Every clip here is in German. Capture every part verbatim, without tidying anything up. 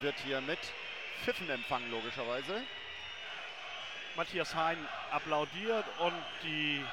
Wird hier mit Pfiffen empfangen, logischerweise. Matthias Hein applaudiert und die,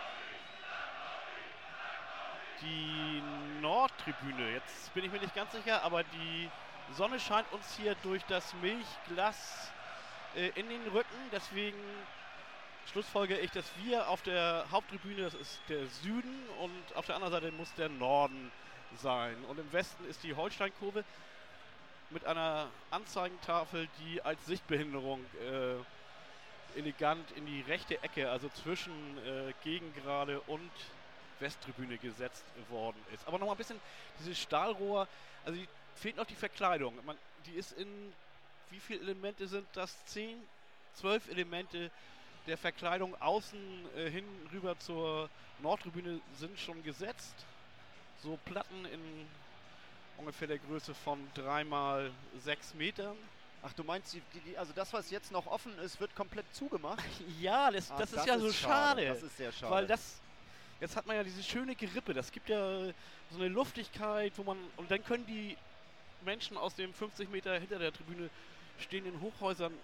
die Nordtribüne, jetzt bin ich mir nicht ganz sicher, aber die Sonne scheint uns hier durch das Milchglas äh, in den Rücken. Deswegen schlussfolge ich, dass wir auf der Haupttribüne, das ist der Süden, und auf der anderen Seite muss der Norden sein. Und im Westen ist die Holsteinkurve mit einer Anzeigentafel, die als Sichtbehinderung äh, elegant in die rechte Ecke, also zwischen äh, Gegengrade und Westtribüne gesetzt worden ist. Aber nochmal ein bisschen dieses Stahlrohr, also die, fehlt noch die Verkleidung. Man, die ist in, wie viele Elemente sind das? Zehn, zwölf Elemente der Verkleidung außen äh, hin rüber zur Nordtribüne sind schon gesetzt. So Platten in ungefähr der Größe von drei mal sechs Metern. Ach, du meinst, die, die, also das, was jetzt noch offen ist, wird komplett zugemacht? Ja, das, ah, das, das ist ja ist so schade. schade. Das ist sehr schade. Weil das, jetzt hat man ja diese schöne Gerippe, das gibt ja so eine Luftigkeit, wo man, und dann können die Menschen aus dem fünfzig Meter hinter der Tribüne stehenden Hochhäusern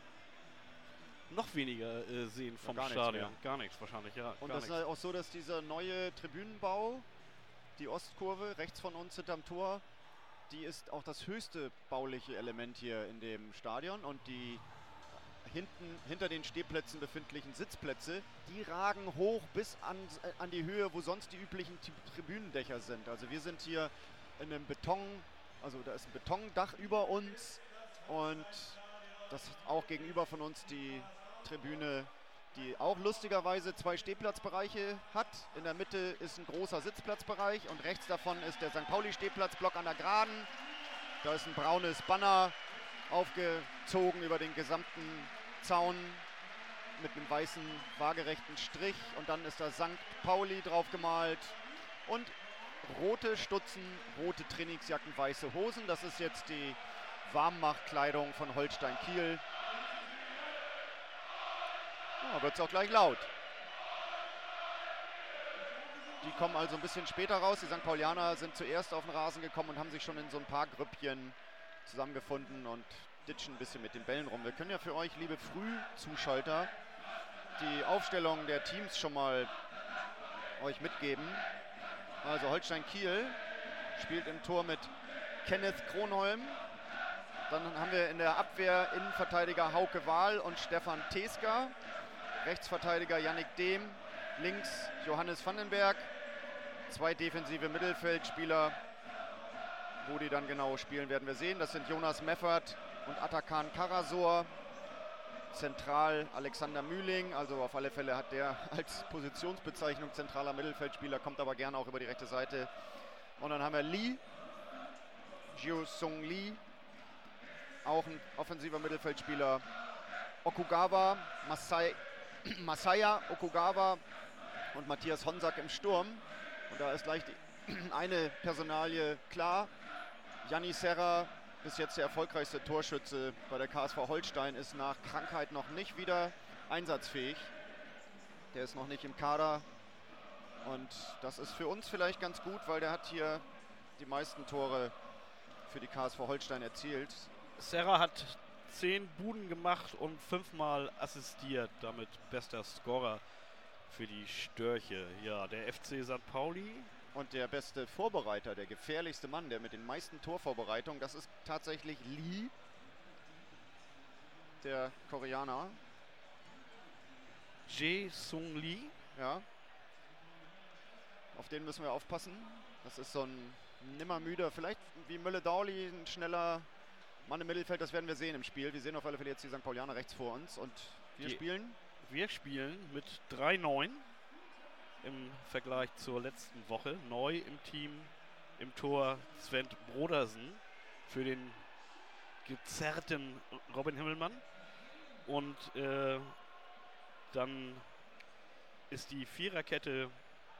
noch weniger äh, sehen vom ja, gar Stadion. Nichts gar nichts wahrscheinlich, ja. Und das das ist halt auch so, dass dieser neue Tribünenbau, die Ostkurve, rechts von uns hinterm Tor, die ist auch das höchste bauliche Element hier in dem Stadion, und die hinten hinter den Stehplätzen befindlichen Sitzplätze, die ragen hoch bis an, äh, an die Höhe, wo sonst die üblichen T- Tribünendächer sind. Also wir sind hier in einem Beton, also da ist ein Betondach über uns, und das ist auch gegenüber von uns die Tribüne, die auch lustigerweise zwei Stehplatzbereiche hat. In der Mitte ist ein großer Sitzplatzbereich und rechts davon ist der Sankt Pauli-Stehplatzblock an der Geraden. Da ist ein braunes Banner aufgezogen über den gesamten Zaun mit einem weißen waagerechten Strich, und dann ist da Sankt Pauli drauf gemalt und rote Stutzen, rote Trainingsjacken, weiße Hosen. Das ist jetzt die Warmmachtkleidung von Holstein Kiel. Ja, wird es auch gleich laut. Die kommen also ein bisschen später raus. Die Sankt Paulianer sind zuerst auf den Rasen gekommen und haben sich schon in so ein paar Grüppchen zusammengefunden und ditchen ein bisschen mit den Bällen rum. Wir können ja für euch, liebe Frühzuschalter, die Aufstellung der Teams schon mal euch mitgeben. Also Holstein Kiel spielt im Tor mit Kenneth Kronholm. Dann haben wir in der Abwehr Innenverteidiger Hauke Wahl und Stefan Teska. Rechtsverteidiger Yannick Dehm. Links Johannes Vandenberg. Zwei defensive Mittelfeldspieler. Wo die dann genau spielen, werden wir sehen. Das sind Jonas Meffert und Atakan Karasor. Zentral Alexander Mühling. Also auf alle Fälle hat der als Positionsbezeichnung zentraler Mittelfeldspieler, kommt aber gerne auch über die rechte Seite. Und dann haben wir Lee. Jiu Sung Lee. Auch ein offensiver Mittelfeldspieler. Okugawa, Masai, Masaya Okugawa und Matthias Honsack im Sturm. Und da ist gleich die eine Personalie klar. Janni Serra, bis jetzt der erfolgreichste Torschütze bei der K S V Holstein, ist nach Krankheit noch nicht wieder einsatzfähig. Der ist noch nicht im Kader. Und das ist für uns vielleicht ganz gut, weil der hat hier die meisten Tore für die K S V Holstein erzielt. Serra hat zehn Buden gemacht und fünfmal assistiert, damit bester Scorer für die Störche. Ja, der F C Sankt Pauli. Und der beste Vorbereiter, der gefährlichste Mann, der mit den meisten Torvorbereitungen, das ist tatsächlich Lee, der Koreaner. Jae Sung Lee. Ja. Auf den müssen wir aufpassen. Das ist so ein nimmermüder, vielleicht wie Mülle-Dauli, ein schneller Mann im Mittelfeld, das werden wir sehen im Spiel. Wir sehen auf alle Fälle jetzt die Sankt Paulianer rechts vor uns, und wir die, spielen? Wir spielen mit drei neun im Vergleich zur letzten Woche. Neu im Team, im Tor Sven Brodersen für den gezerrten Robin Himmelmann. Und äh, dann ist die Viererkette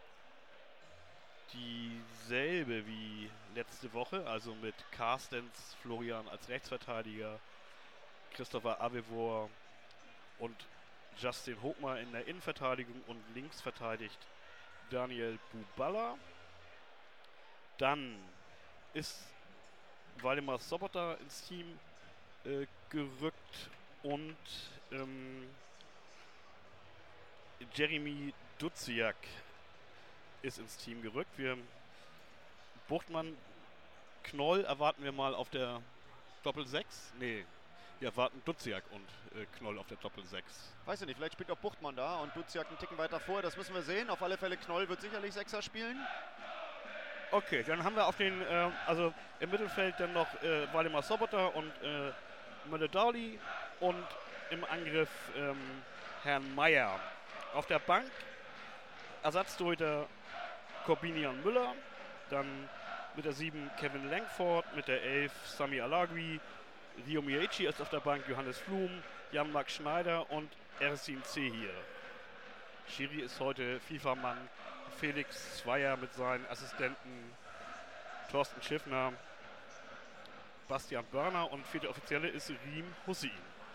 dieselbe wie letzte Woche, also mit Carstens Florian als Rechtsverteidiger, Christopher Avevor und Justin Hochmar in der Innenverteidigung, und links verteidigt Daniel Buballa. Dann ist Waldemar Sobota ins Team äh, gerückt und ähm, Jeremy Duziak ist ins Team gerückt. Wir Buchtmann, Knoll erwarten wir mal auf der Doppel sechs. Nee, wir erwarten Duziak und äh, Knoll auf der Doppel sechs. Weiß ich nicht, vielleicht spielt auch Buchtmann da und Duziak einen Ticken weiter vor. Das müssen wir sehen. Auf alle Fälle Knoll wird sicherlich Sechser spielen. Okay, dann haben wir auf den, äh, also im Mittelfeld dann noch äh, Waldemar Sobota und äh, Mölle-Dauli und im Angriff ähm, Herrn Meier. Auf der Bank Ersatztorhüter Corbinian Müller, dann mit der sieben Kevin Langford, mit der elf Sami Alagui, Rio Miyachi ist auf der Bank, Johannes Flum, Jan-Marc Schneider und Ersin Zehir. Schiri ist heute FIFA-Mann Felix Zweier mit seinen Assistenten Thorsten Schiffner, Bastian Börner und vierte Offizielle ist Riem Hussein.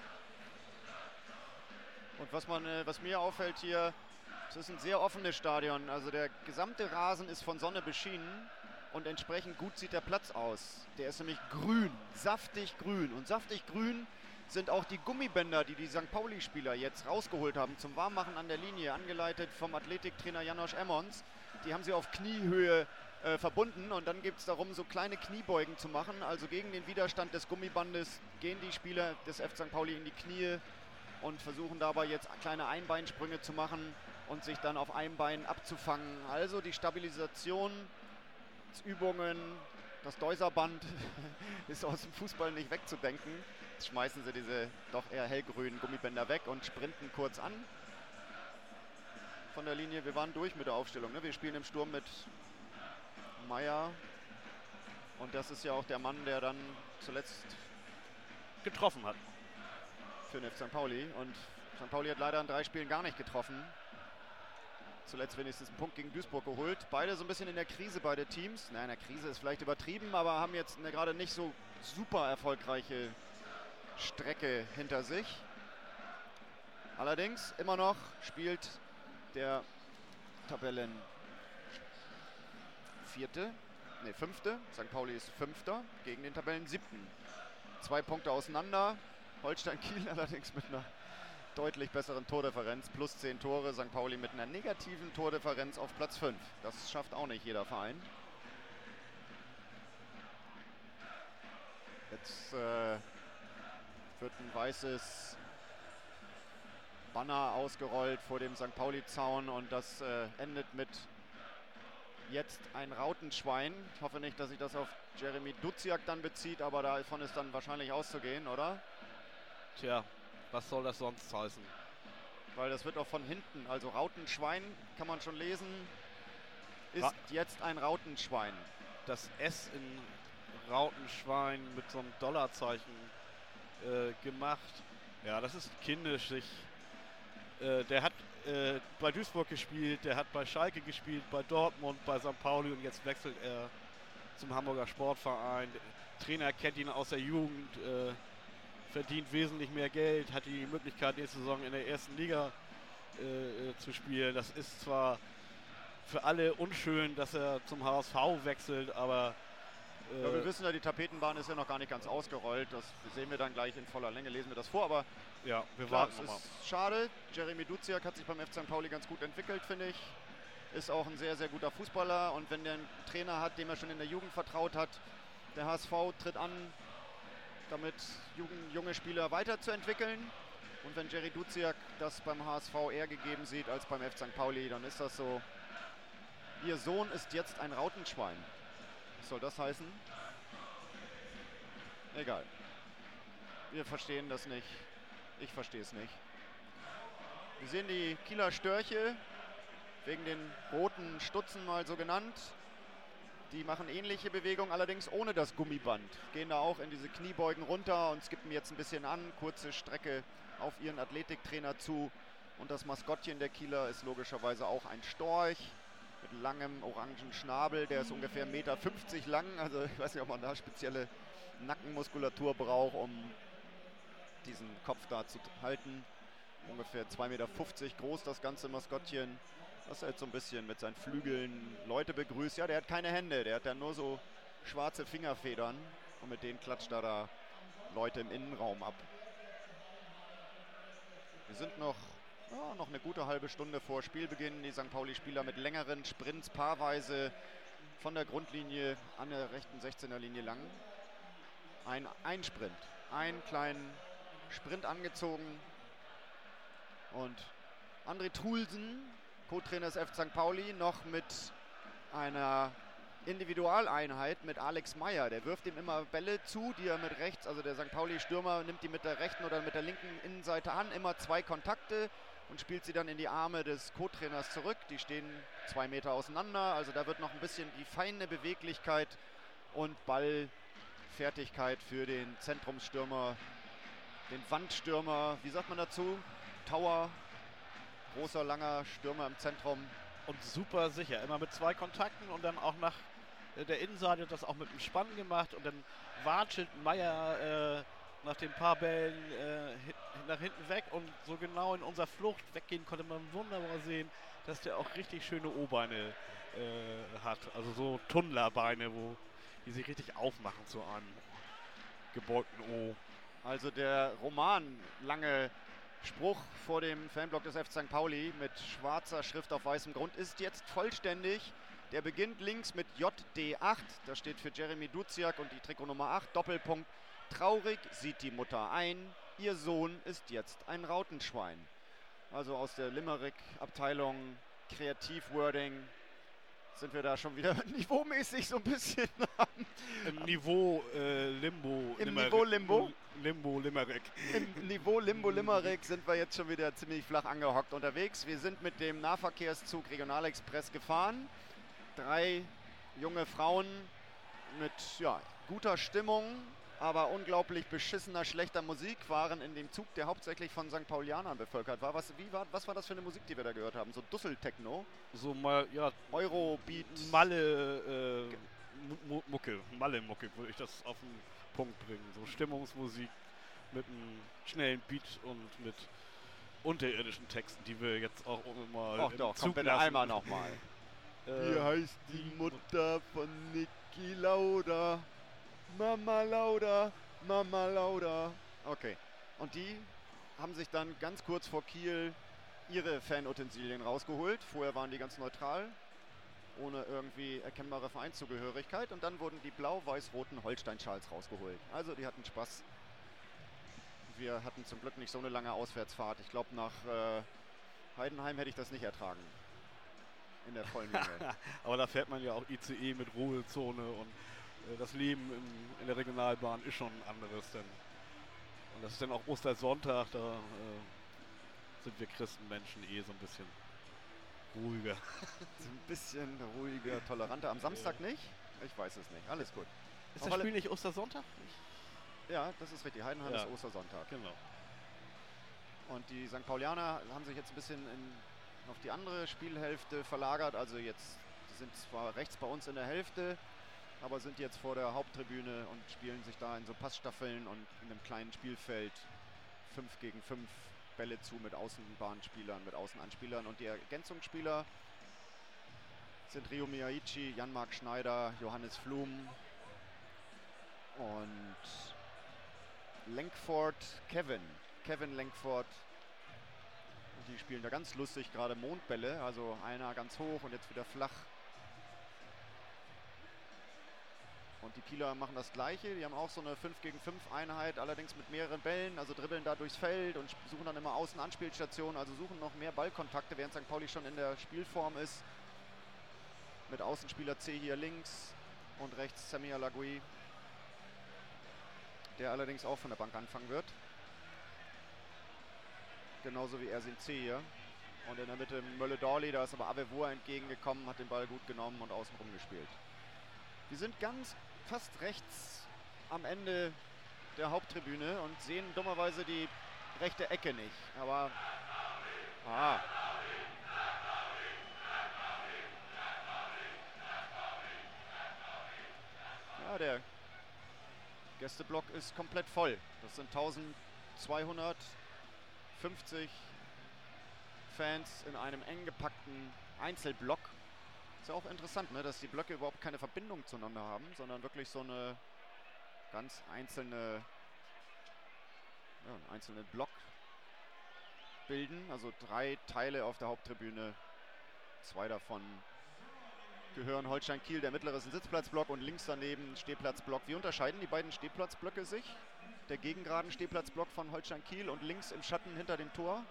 Und was, man, äh, was mir auffällt hier, es ist ein sehr offenes Stadion. Also der gesamte Rasen ist von Sonne beschienen und entsprechend gut sieht der Platz aus. Der ist nämlich grün, saftig grün. Und saftig grün sind auch die Gummibänder, die die Sankt Pauli-Spieler jetzt rausgeholt haben zum Warmmachen an der Linie, angeleitet vom Athletiktrainer Janosch Emmons. Die haben sie auf Kniehöhe äh, verbunden und dann geht es darum, so kleine Kniebeugen zu machen. Also gegen den Widerstand des Gummibandes gehen die Spieler des F C Sankt Pauli in die Knie und versuchen dabei jetzt kleine Einbeinsprünge zu machen und sich dann auf einem Bein abzufangen. Also die Stabilisationsübungen, das Deuserband ist aus dem Fußball nicht wegzudenken. Jetzt schmeißen sie diese doch eher hellgrünen Gummibänder weg und sprinten kurz an von der Linie. Wir waren durch mit der Aufstellung. Ne? Wir spielen im Sturm mit Meier und das ist ja auch der Mann, der dann zuletzt getroffen hat für den F C Sankt Pauli. Und Sankt Pauli hat leider in drei Spielen gar nicht getroffen. Zuletzt wenigstens einen Punkt gegen Duisburg geholt. Beide so ein bisschen in der Krise, beide Teams. Nein, in der Krise ist vielleicht übertrieben, aber haben jetzt eine gerade nicht so super erfolgreiche Strecke hinter sich. Allerdings immer noch spielt der Tabellen Vierte, ne Fünfte. Sankt Pauli ist Fünfter gegen den Tabellen Siebten. Zwei Punkte auseinander. Holstein Kiel allerdings mit einer deutlich besseren Tordifferenz, plus zehn Tore. Sankt Pauli mit einer negativen Tordifferenz auf Platz fünf. Das schafft auch nicht jeder Verein. Jetzt äh, wird ein weißes Banner ausgerollt vor dem Sankt Pauli-Zaun und das äh, endet mit jetzt ein Rautenschwein. Ich hoffe nicht, dass sich das auf Jeremy Duziak dann bezieht, aber davon ist dann wahrscheinlich auszugehen, oder? Tja, was soll das sonst heißen? Weil das wird auch von hinten, also Rautenschwein kann man schon lesen, ist Ra jetzt ein Rautenschwein. Das S in Rautenschwein mit so einem Dollarzeichen äh, gemacht. Ja, das ist kindisch. Sich, äh, der hat äh, bei Duisburg gespielt, der hat bei Schalke gespielt, bei Dortmund, bei Sankt Pauli und jetzt wechselt er zum Hamburger Sportverein. Der Trainer kennt ihn aus der Jugend, äh, verdient wesentlich mehr Geld, hat die Möglichkeit, nächste Saison in der ersten Liga äh, zu spielen. Das ist zwar für alle unschön, dass er zum H S V wechselt, aber äh ja, wir wissen ja, die Tapetenbahn ist ja noch gar nicht ganz ausgerollt. Das sehen wir dann gleich in voller Länge, lesen wir das vor, aber ja, wir klar, warten es nochmal. Ist schade. Jeremy Duziak hat sich beim F C Sankt Pauli ganz gut entwickelt, finde ich. Ist auch ein sehr, sehr guter Fußballer und wenn der einen Trainer hat, dem er schon in der Jugend vertraut hat, der H S V tritt an, damit Jugend, junge Spieler weiterzuentwickeln. Und wenn Jerry Duziak das beim H S V eher gegeben sieht als beim F C Sankt Pauli, dann ist das so. Ihr Sohn ist jetzt ein Rautenschwein. Was soll das heißen? Egal. Wir verstehen das nicht. Ich verstehe es nicht. Wir sehen die Kieler Störche, wegen den roten Stutzen mal so genannt. Die machen ähnliche Bewegungen, allerdings ohne das Gummiband. Gehen da auch in diese Kniebeugen runter und skippen jetzt ein bisschen an. Kurze Strecke auf ihren Athletiktrainer zu. Und das Maskottchen der Kieler ist logischerweise auch ein Storch mit langem orangen Schnabel. Der ist ungefähr eins Komma fünfzig Meter lang. Also ich weiß nicht, ob man da spezielle Nackenmuskulatur braucht, um diesen Kopf da zu halten. Ungefähr zwei Komma fünfzig Meter groß das ganze Maskottchen. Das er jetzt so ein bisschen mit seinen Flügeln Leute begrüßt. Ja, der hat keine Hände, der hat dann nur so schwarze Fingerfedern und mit denen klatscht er da Leute im Innenraum ab. Wir sind noch, ja, noch eine gute halbe Stunde vor Spielbeginn. Die Sankt Pauli-Spieler mit längeren Sprints paarweise von der Grundlinie an der rechten sechzehner-Linie lang. Ein, ein Sprint, einen kleinen Sprint angezogen. Und André Trulsen, Co-Trainer des F C Sankt Pauli, noch mit einer Individualeinheit mit Alex Meyer. Der wirft ihm immer Bälle zu, die er mit rechts, also der Sankt Pauli-Stürmer nimmt die mit der rechten oder mit der linken Innenseite an. Immer zwei Kontakte und spielt sie dann in die Arme des Co-Trainers zurück. Die stehen zwei Meter auseinander. Also da wird noch ein bisschen die feine Beweglichkeit und Ballfertigkeit für den Zentrumsstürmer, den Wandstürmer, wie sagt man dazu? Tower, großer, langer Stürmer im Zentrum. Und super sicher, immer mit zwei Kontakten und dann auch nach äh, der Innenseite das auch mit dem Spann gemacht und dann watschelt Meyer äh, nach den paar Bällen äh, hin, nach hinten weg und so genau in unserer Flucht weggehen konnte man wunderbar sehen, dass der auch richtig schöne O-Beine äh, hat. Also so Tunnlerbeine, wo die sich richtig aufmachen zu einem gebeugten O. Also der Roman, lange Spruch vor dem Fanblock des F C Sankt Pauli mit schwarzer Schrift auf weißem Grund ist jetzt vollständig. Der beginnt links mit J D acht, das steht für Jeremy Duziak und die Trikotnummer acht, Doppelpunkt. Traurig sieht die Mutter ein, ihr Sohn ist jetzt ein Rautenschwein. Also aus der Limerick-Abteilung Kreativ-Wording sind wir da schon wieder niveaumäßig so ein bisschen im Niveau äh, Limbo. Im Limerick. Niveau Limbo? Limbo Limerick. Im Niveau Limbo Limerick sind wir jetzt schon wieder ziemlich flach angehockt unterwegs. Wir sind mit dem Nahverkehrszug Regionalexpress gefahren. Drei junge Frauen mit ja, guter Stimmung, aber unglaublich beschissener, schlechter Musik waren in dem Zug, der hauptsächlich von Sankt Paulianern bevölkert war. Was, wie war. was war das für eine Musik, die wir da gehört haben? So Dussel-Techno? So mal, ja. Eurobeat. Malle äh, Mucke, Malle-Mucke würde ich das auf den Punkt bringen. So Stimmungsmusik mit einem schnellen Beat und mit unterirdischen Texten, die wir jetzt auch immer Ach im doch, Zug komm bitte lassen. einmal nochmal. Äh, Wie heißt die Mutter von Niki Lauda? Mama Lauda, Mama Lauda. Okay. Und die haben sich dann ganz kurz vor Kiel ihre Fanutensilien rausgeholt. Vorher waren die ganz neutral, ohne irgendwie erkennbare Vereinszugehörigkeit. Und dann wurden die blau-weiß-roten Holstein-Schals rausgeholt. Also die hatten Spaß. Wir hatten zum Glück nicht so eine lange Auswärtsfahrt. Ich glaube, nach äh, Heidenheim hätte ich das nicht ertragen. In der vollen Menge. Aber da fährt man ja auch I C E mit Ruhezone und äh, das Leben im, in der Regionalbahn ist schon ein anderes. Denn. Und das ist dann auch Ostersonntag, da äh, sind wir Christenmenschen eh so ein bisschen ruhiger. So ein bisschen ruhiger, toleranter. Am Samstag nicht? Ich weiß es nicht. Alles gut. Ist das Spiel nicht Ostersonntag? Ja, das ist richtig. Heidenheim ja. ist Ostersonntag. Genau. Und die Sankt Paulianer haben sich jetzt ein bisschen in, auf die andere Spielhälfte verlagert. Also jetzt sind zwar rechts bei uns in der Hälfte, aber sind jetzt vor der Haupttribüne und spielen sich da in so Passstaffeln und in einem kleinen Spielfeld fünf gegen fünf Bälle zu mit Außenbahnspielern, mit Außenanspielern. Und die Ergänzungsspieler sind Rio Miyaichi, Jan-Marc Schneider, Johannes Flum und Lenkford Kevin. Kevin Lenkford. Und die spielen da ganz lustig gerade Mondbälle. Also einer ganz hoch und jetzt wieder flach. Und die Kieler machen das Gleiche. Die haben auch so eine fünf gegen fünf Einheit, allerdings mit mehreren Bällen. Also dribbeln da durchs Feld und suchen dann immer Außenanspielstationen. Also suchen noch mehr Ballkontakte, während Sankt Pauli schon in der Spielform ist. Mit Außenspieler C hier links und rechts Sami Alagui, der allerdings auch von der Bank anfangen wird. Genauso wie Ersin C hier. Und in der Mitte Mölle-Dorli, da ist aber Avevor entgegengekommen, hat den Ball gut genommen und außen rum gespielt. Wir sind ganz fast rechts am Ende der Haupttribüne und sehen dummerweise die rechte Ecke nicht. Aber ah. Ja, der Gästeblock ist komplett voll. Das sind eintausendzweihundertfünfzig Fans in einem eng gepackten Einzelblock. Ist ja auch interessant, ne, dass die Blöcke überhaupt keine Verbindung zueinander haben, sondern wirklich so eine ganz einzelne einzelnen Block bilden. Also drei Teile auf der Haupttribüne. Zwei davon gehören Holstein Kiel. Der mittlere ist ein Sitzplatzblock und links daneben ein Stehplatzblock. Wie unterscheiden die beiden Stehplatzblöcke sich? Der gegengeraden Stehplatzblock von Holstein Kiel und links im Schatten hinter dem Tor?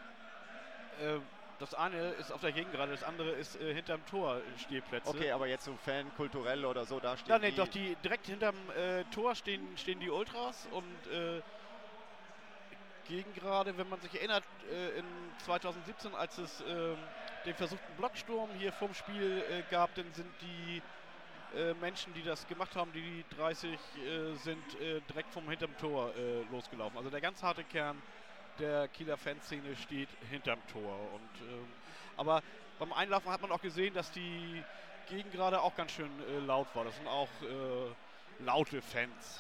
Äh, das eine ist auf der Gegengrade, das andere ist äh, hinterm Tor Stehplätze. Okay, aber jetzt so fankulturell oder so, da stehen Ja, nee, die... doch, die direkt hinterm äh, Tor stehen, stehen die Ultras und äh, Gegengrade, wenn man sich erinnert, äh, in zweitausendsiebzehn, als es äh, den versuchten Blocksturm hier vorm Spiel äh, gab, dann sind die äh, Menschen, die das gemacht haben, die dreißig äh, sind, äh, direkt vom hinterm Tor äh, losgelaufen. Also der ganz harte Kern der Kieler Fanszene steht hinterm Tor. Und, ähm, aber beim Einlaufen hat man auch gesehen, dass die Gegengrade auch ganz schön äh, laut war. Das sind auch äh, laute Fans.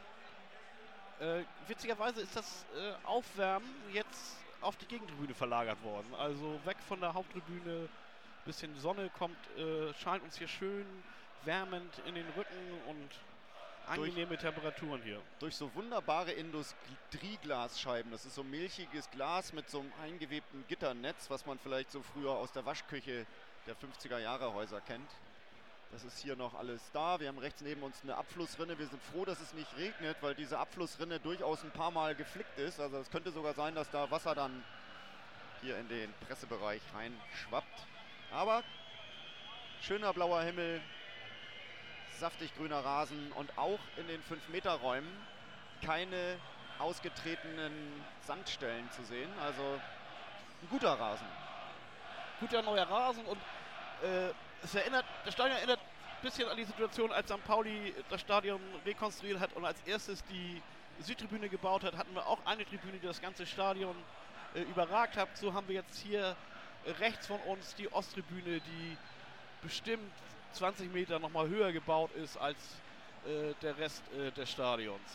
Äh, witzigerweise ist das äh, Aufwärmen jetzt auf die Gegentribüne verlagert worden. Also weg von der Haupttribüne, bisschen Sonne kommt, äh, scheint uns hier schön wärmend in den Rücken und angenehme durch, Temperaturen hier. Durch so wunderbare Industrieglasscheiben. Das ist so milchiges Glas mit so einem eingewebten Gitternetz, was man vielleicht so früher aus der Waschküche der fünfziger Jahre Häuser kennt. Das ist hier noch alles da. Wir haben rechts neben uns eine Abflussrinne. Wir sind froh, dass es nicht regnet, weil diese Abflussrinne durchaus ein paar Mal geflickt ist. Also es könnte sogar sein, dass da Wasser dann hier in den Pressebereich reinschwappt. Aber schöner blauer Himmel, saftig grüner Rasen und auch in den fünf Meter Räumen keine ausgetretenen Sandstellen zu sehen. Also ein guter Rasen. Guter neuer Rasen und äh, es erinnert, das Stadion erinnert ein bisschen an die Situation, als Sankt Pauli das Stadion rekonstruiert hat und als erstes die Südtribüne gebaut hat, hatten wir auch eine Tribüne, die das ganze Stadion äh, überragt hat. So haben wir jetzt hier äh, rechts von uns die Osttribüne, die bestimmt zwanzig Meter nochmal höher gebaut ist als äh, der Rest äh, des Stadions.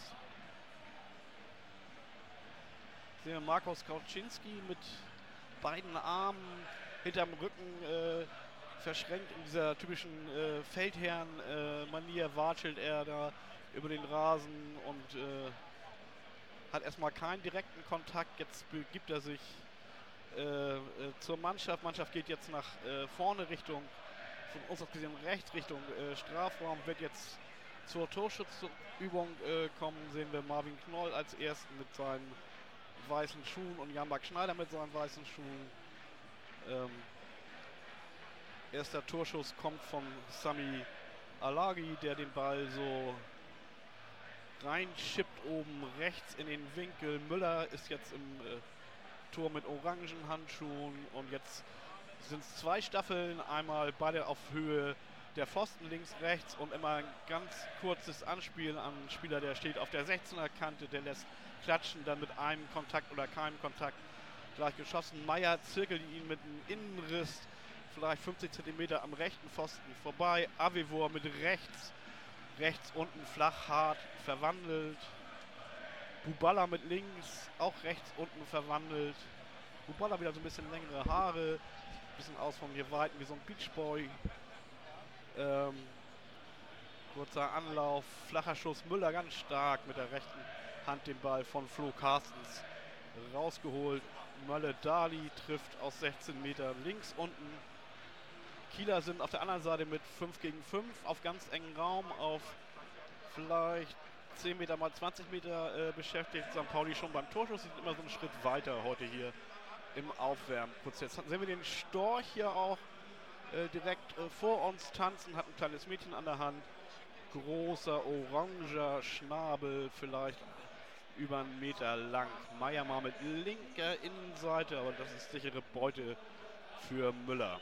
Sehen wir Markus Kauczynski mit beiden Armen hinterm Rücken äh, verschränkt in dieser typischen äh, Feldherrn-Manier, äh, watschelt er da über den Rasen und äh, hat erstmal keinen direkten Kontakt. Jetzt begibt er sich äh, äh, zur Mannschaft. Mannschaft geht jetzt nach äh, vorne Richtung, von uns aus gesehen rechts Richtung äh, Strafraum, wird jetzt zur Torschutzübung äh, kommen. Sehen wir Marvin Knoll als ersten mit seinen weißen Schuhen und Jan-Marc Schneider mit seinen weißen Schuhen. Ähm, Erster Torschuss kommt von Sami Alagi, der den Ball so reinschippt oben rechts in den Winkel. Müller ist jetzt im äh, Tor mit orangen Handschuhen und jetzt sind es zwei Staffeln, einmal beide auf Höhe der Pfosten links, rechts und immer ein ganz kurzes Anspielen an einen Spieler, der steht auf der sechzehner Kante, der lässt klatschen, dann mit einem Kontakt oder keinem Kontakt gleich geschossen. Meier zirkelt ihn mit einem Innenriss vielleicht fünfzig Zentimeter am rechten Pfosten vorbei. Avevor mit rechts, rechts unten flach, hart verwandelt. Buballa mit links, auch rechts unten verwandelt. Buballa wieder so ein bisschen längere Haare, ein bisschen aus von hier Weiten wie so ein Beachboy. Ähm, kurzer Anlauf, flacher Schuss, Müller ganz stark mit der rechten Hand den Ball von Flo Carstens rausgeholt. Mölle Dali trifft aus sechzehn Meter links unten. Kieler sind auf der anderen Seite mit fünf gegen fünf auf ganz engen Raum, auf vielleicht zehn Meter mal zwanzig Meter äh, beschäftigt. Sankt Pauli schon beim Torschuss, sie sind immer so einen Schritt weiter heute hier im Aufwärmprozess. Sehen wir den Storch hier auch äh, direkt äh, vor uns tanzen, hat ein kleines Mädchen an der Hand. Großer oranger Schnabel, vielleicht über einen Meter lang. Meier mal mit linker Innenseite, aber das ist sichere Beute für Müller.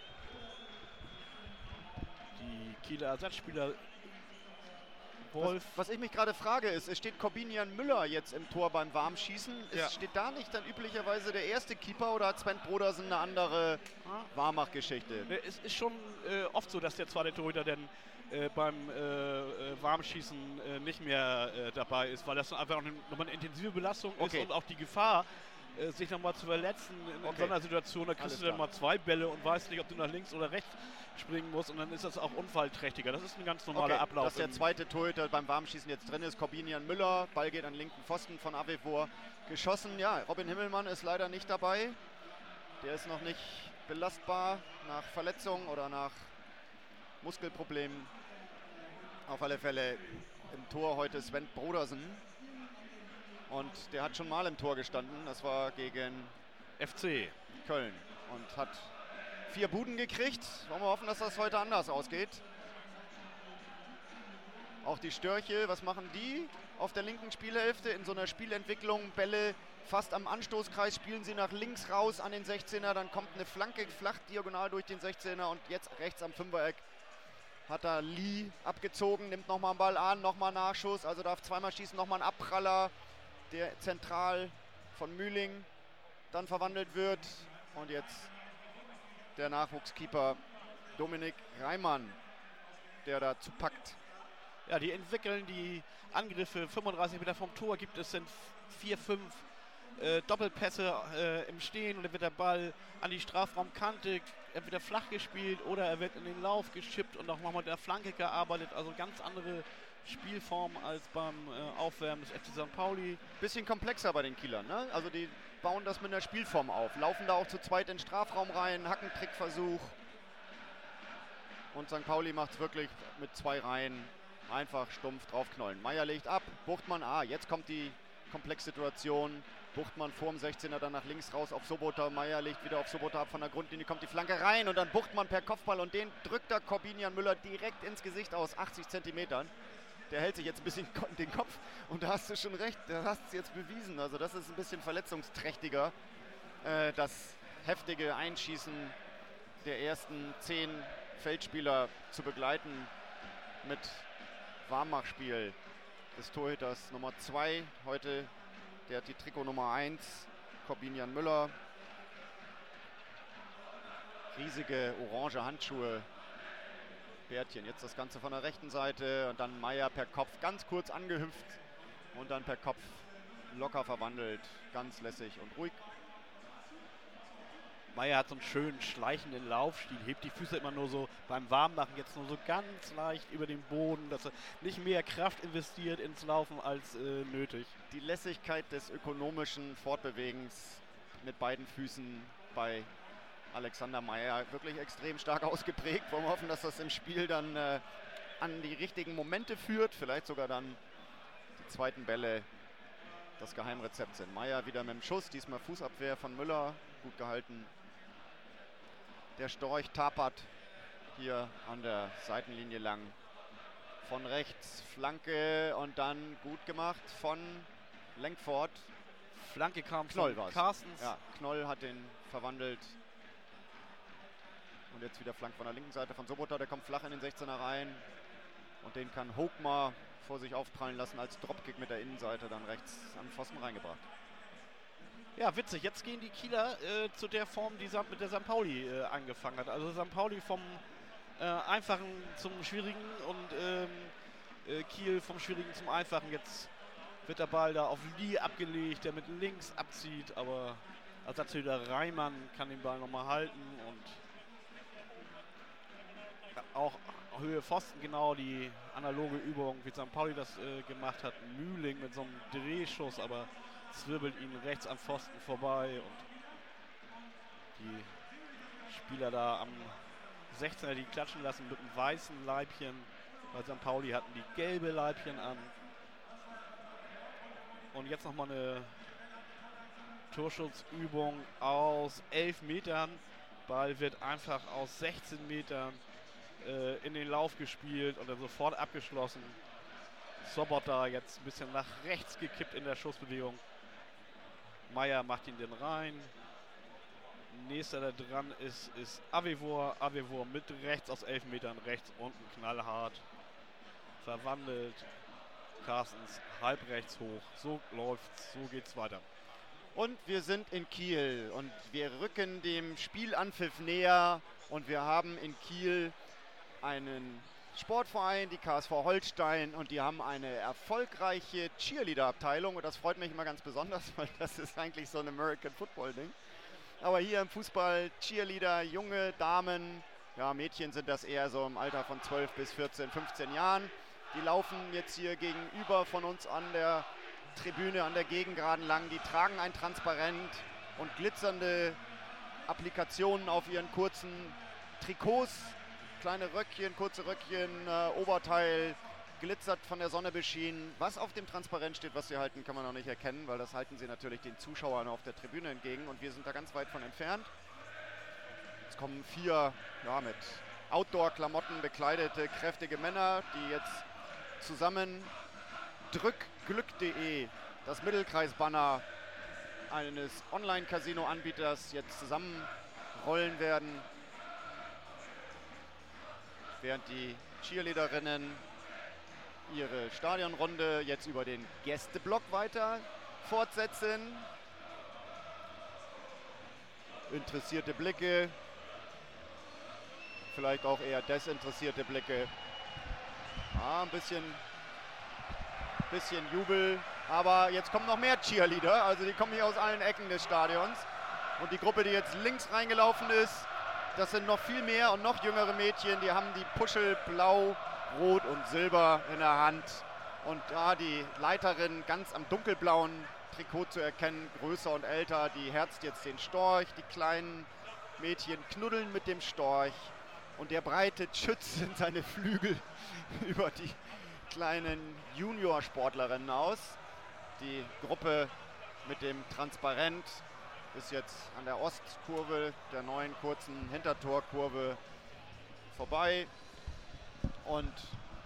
Die Kieler Ersatzspieler Wolf. Was, was ich mich gerade frage ist, es steht Corbinian Müller jetzt im Tor beim Warmschießen. Ja. Es steht da nicht dann üblicherweise der erste Keeper oder hat Sven Brodersen eine andere ah. Warmachgeschichte? Es ist schon äh, oft so, dass der zweite Torhüter denn äh, beim äh, Warmschießen äh, nicht mehr äh, dabei ist, weil das einfach noch eine, noch eine intensive Belastung okay. ist und auch die Gefahr, äh, sich nochmal zu verletzen in, in Okay. so einer Situation. Da kriegst Alles du dann klar. mal zwei Bälle und weißt nicht, ob du nach links oder rechts springen musst. Und dann ist das auch unfallträchtiger. Das ist ein ganz normaler Okay, Ablauf. dass der im- zweite Torhüter beim Warmschießen jetzt drin ist, Corbinian Müller. Ball geht an den linken Pfosten von Avevor. Geschossen, ja, Robin Himmelmann ist leider nicht dabei. Der ist noch nicht belastbar nach Verletzung oder nach Muskelproblemen. Auf alle Fälle im Tor heute Sven Brodersen. Und der hat schon mal im Tor gestanden. Das war gegen F C. Köln und hat vier Buden gekriegt. Wollen wir hoffen, dass das heute anders ausgeht. Auch die Störche, was machen die auf der linken Spielhälfte? In so einer Spielentwicklung, Bälle fast am Anstoßkreis, spielen sie nach links raus an den sechzehner. Dann kommt eine Flanke flach diagonal durch den sechzehner und jetzt rechts am Fünfereck hat da Lee abgezogen, nimmt nochmal einen Ball an, nochmal Nachschuss, also darf zweimal schießen, nochmal ein Abpraller, der zentral von Mühling dann verwandelt wird. Und jetzt der Nachwuchskeeper Dominik Reimann, der da zupackt. Ja, die entwickeln die Angriffe. fünfunddreißig Meter vom Tor gibt es sind vier, fünf äh, Doppelpässe äh, im Stehen und dann wird der Ball an die Strafraumkante entweder flach gespielt oder er wird in den Lauf geschippt und auch nochmal mit der Flanke gearbeitet. Also ganz andere Spielform als beim äh, Aufwärmen des F C Sankt Pauli. Bisschen komplexer bei den Kielern, ne? Also die bauen das mit einer Spielform auf, laufen da auch zu zweit in den Strafraum rein, Hackentrickversuch. Und Sankt Pauli macht es wirklich mit zwei Reihen einfach stumpf draufknollen. Meier legt ab, Buchtmann, ah, jetzt kommt die Komplexsituation. Buchtmann vorm sechzehner, dann nach links raus auf Sobota. Meier legt wieder auf Sobota ab, von der Grundlinie kommt die Flanke rein und dann Buchtmann per Kopfball und den drückt da Corbinian Müller direkt ins Gesicht aus achtzig Zentimetern. Der hält sich jetzt ein bisschen den Kopf und da hast du schon recht, da hast du es jetzt bewiesen. Also das ist ein bisschen verletzungsträchtiger, äh, das heftige Einschießen der ersten zehn Feldspieler zu begleiten mit Warmmachspiel des Torhüters Nummer zwei. Heute der hat die Trikot Nummer eins, Corbinian Müller. Riesige orange Handschuhe. Bärtchen, jetzt das Ganze von der rechten Seite und dann Meier per Kopf ganz kurz angehüpft und dann per Kopf locker verwandelt, ganz lässig und ruhig. Meier hat so einen schönen schleichenden Laufstil, hebt die Füße immer nur so beim Warmmachen jetzt nur so ganz leicht über den Boden, dass er nicht mehr Kraft investiert ins Laufen als äh, nötig. Die Lässigkeit des ökonomischen Fortbewegens mit beiden Füßen bei Alexander Meier wirklich extrem stark ausgeprägt. Wollen wir hoffen, dass das im Spiel dann äh, an die richtigen Momente führt, vielleicht sogar dann die zweiten Bälle das Geheimrezept sind. Meier wieder mit dem Schuss, diesmal Fußabwehr von Müller, gut gehalten. Der Storch tapert hier an der Seitenlinie lang. Von rechts Flanke und dann gut gemacht von Lenkford. Flanke kam Knoll von war's. Carstens. Ja, Knoll hat den verwandelt. Und jetzt wieder Flank von der linken Seite von Sobota, der kommt flach in den sechzehner rein. Und den kann Hochmar vor sich aufprallen lassen als Dropkick mit der Innenseite, dann rechts am Pfosten reingebracht. Ja, witzig. Jetzt gehen die Kieler äh, zu der Form, die Sam- mit der Sankt Pauli äh, angefangen hat. Also Sankt Pauli vom äh, Einfachen zum Schwierigen und ähm, äh, Kiel vom Schwierigen zum Einfachen. Jetzt wird der Ball da auf Lee abgelegt, der mit links abzieht, aber Ersatzhüter Reimann kann den Ball nochmal halten und auch Höhe Pfosten genau die analoge Übung, wie Sankt Pauli das äh, gemacht hat. Mühling mit so einem Drehschuss, aber zwirbelt ihn rechts am Pfosten vorbei und die Spieler da am sechzehner, die klatschen lassen mit einem weißen Leibchen. Bei Sankt Pauli hatten die gelbe Leibchen an. Und jetzt nochmal eine Torschutzübung aus elf Metern. Ball wird einfach aus sechzehn Metern äh, in den Lauf gespielt und dann sofort abgeschlossen. Sobota jetzt ein bisschen nach rechts gekippt in der Schussbewegung. Meier macht ihn dann rein. Nächster, der dran ist, ist Avevor. Avevor mit rechts aus elf Metern, rechts unten knallhart. Verwandelt. Carstens halb rechts hoch. So läuft's, so geht's weiter. Und wir sind in Kiel und wir rücken dem Spielanpfiff näher und wir haben in Kiel einen Sportverein, die K S V Holstein, und die haben eine erfolgreiche Cheerleader-Abteilung und das freut mich immer ganz besonders, weil das ist eigentlich so ein American Football-Ding. Aber hier im Fußball Cheerleader, junge Damen, ja, Mädchen sind das eher so im Alter von zwölf bis vierzehn, fünfzehn Jahren. Die laufen jetzt hier gegenüber von uns an der Tribüne, an der Gegengraden lang. Die tragen ein Transparent und glitzernde Applikationen auf ihren kurzen Trikots. Kleine Röckchen, kurze Röckchen, äh, Oberteil, glitzert von der Sonne beschienen. Was auf dem Transparent steht, was sie halten, kann man noch nicht erkennen, weil das halten sie natürlich den Zuschauern auf der Tribüne entgegen und wir sind da ganz weit von entfernt. Jetzt kommen vier, ja, mit Outdoor-Klamotten bekleidete, kräftige Männer, die jetzt zusammen drückglück punkt de, das Mittelkreisbanner eines Online-Casino-Anbieters, jetzt zusammenrollen werden, während die Cheerleaderinnen ihre Stadionrunde jetzt über den Gästeblock weiter fortsetzen. Interessierte Blicke, vielleicht auch eher desinteressierte Blicke. Ah, ein bisschen, bisschen Jubel, aber jetzt kommen noch mehr Cheerleader, also die kommen hier aus allen Ecken des Stadions. Und die Gruppe, die jetzt links reingelaufen ist, das sind noch viel mehr und noch jüngere Mädchen, die haben die Puschel blau, rot und silber in der Hand. Und da die Leiterin ganz am dunkelblauen Trikot zu erkennen, größer und älter, die herzt jetzt den Storch. Die kleinen Mädchen knuddeln mit dem Storch und der breitet schützend seine Flügel über die kleinen Juniorsportlerinnen aus. Die Gruppe mit dem Transparent ist jetzt an der Ostkurve, der neuen kurzen Hintertorkurve vorbei und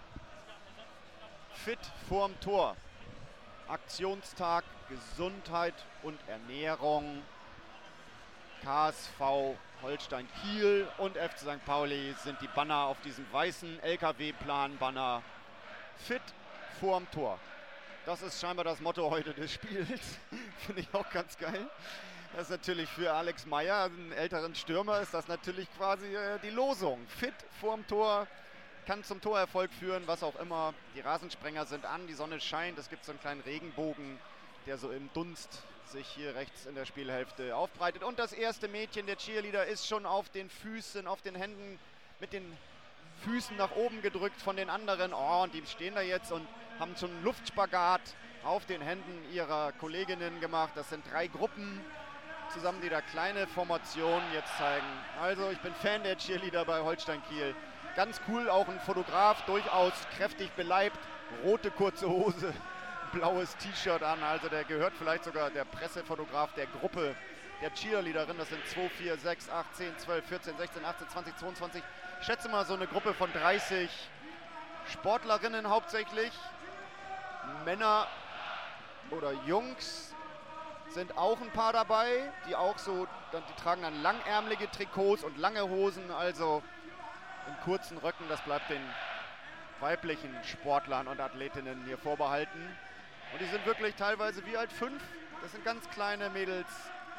fit vorm Tor. Aktionstag Gesundheit und Ernährung. K S V Holstein Kiel und F C Sankt Pauli sind die Banner auf diesem weißen L K W-Plan-Banner. Fit vorm Tor. Das ist scheinbar das Motto heute des Spiels. Finde ich auch ganz geil. Das ist natürlich für Alex Meyer, einen älteren Stürmer, ist das natürlich quasi äh, die Losung. Fit vorm Tor, kann zum Torerfolg führen, was auch immer. Die Rasensprenger sind an, die Sonne scheint. Es gibt so einen kleinen Regenbogen, der so im Dunst sich hier rechts in der Spielhälfte aufbreitet. Und das erste Mädchen, der Cheerleader, ist schon auf den Füßen, auf den Händen, mit den Füßen nach oben gedrückt von den anderen. Oh, und die stehen da jetzt und haben schon einen Luftspagat auf den Händen ihrer Kolleginnen gemacht. Das sind drei Gruppen zusammen, die da kleine Formationen jetzt zeigen. Also ich bin Fan der Cheerleader bei Holstein Kiel. Ganz cool, auch ein Fotograf, durchaus kräftig beleibt, rote kurze Hose, blaues T-Shirt an. Also der gehört vielleicht sogar der Pressefotograf der Gruppe der Cheerleaderin. Das sind zwei, vier, sechs, acht, zehn, zwölf, vierzehn, sechzehn, achtzehn, zwanzig, zweiundzwanzig. Ich schätze mal so eine Gruppe von dreißig Sportlerinnen hauptsächlich. Männer oder Jungs sind auch ein paar dabei, die auch so, die tragen dann langärmelige Trikots und lange Hosen, also in kurzen Röcken. Das bleibt den weiblichen Sportlern und Athletinnen hier vorbehalten. Und die sind wirklich teilweise wie alt, fünf. Das sind ganz kleine Mädels.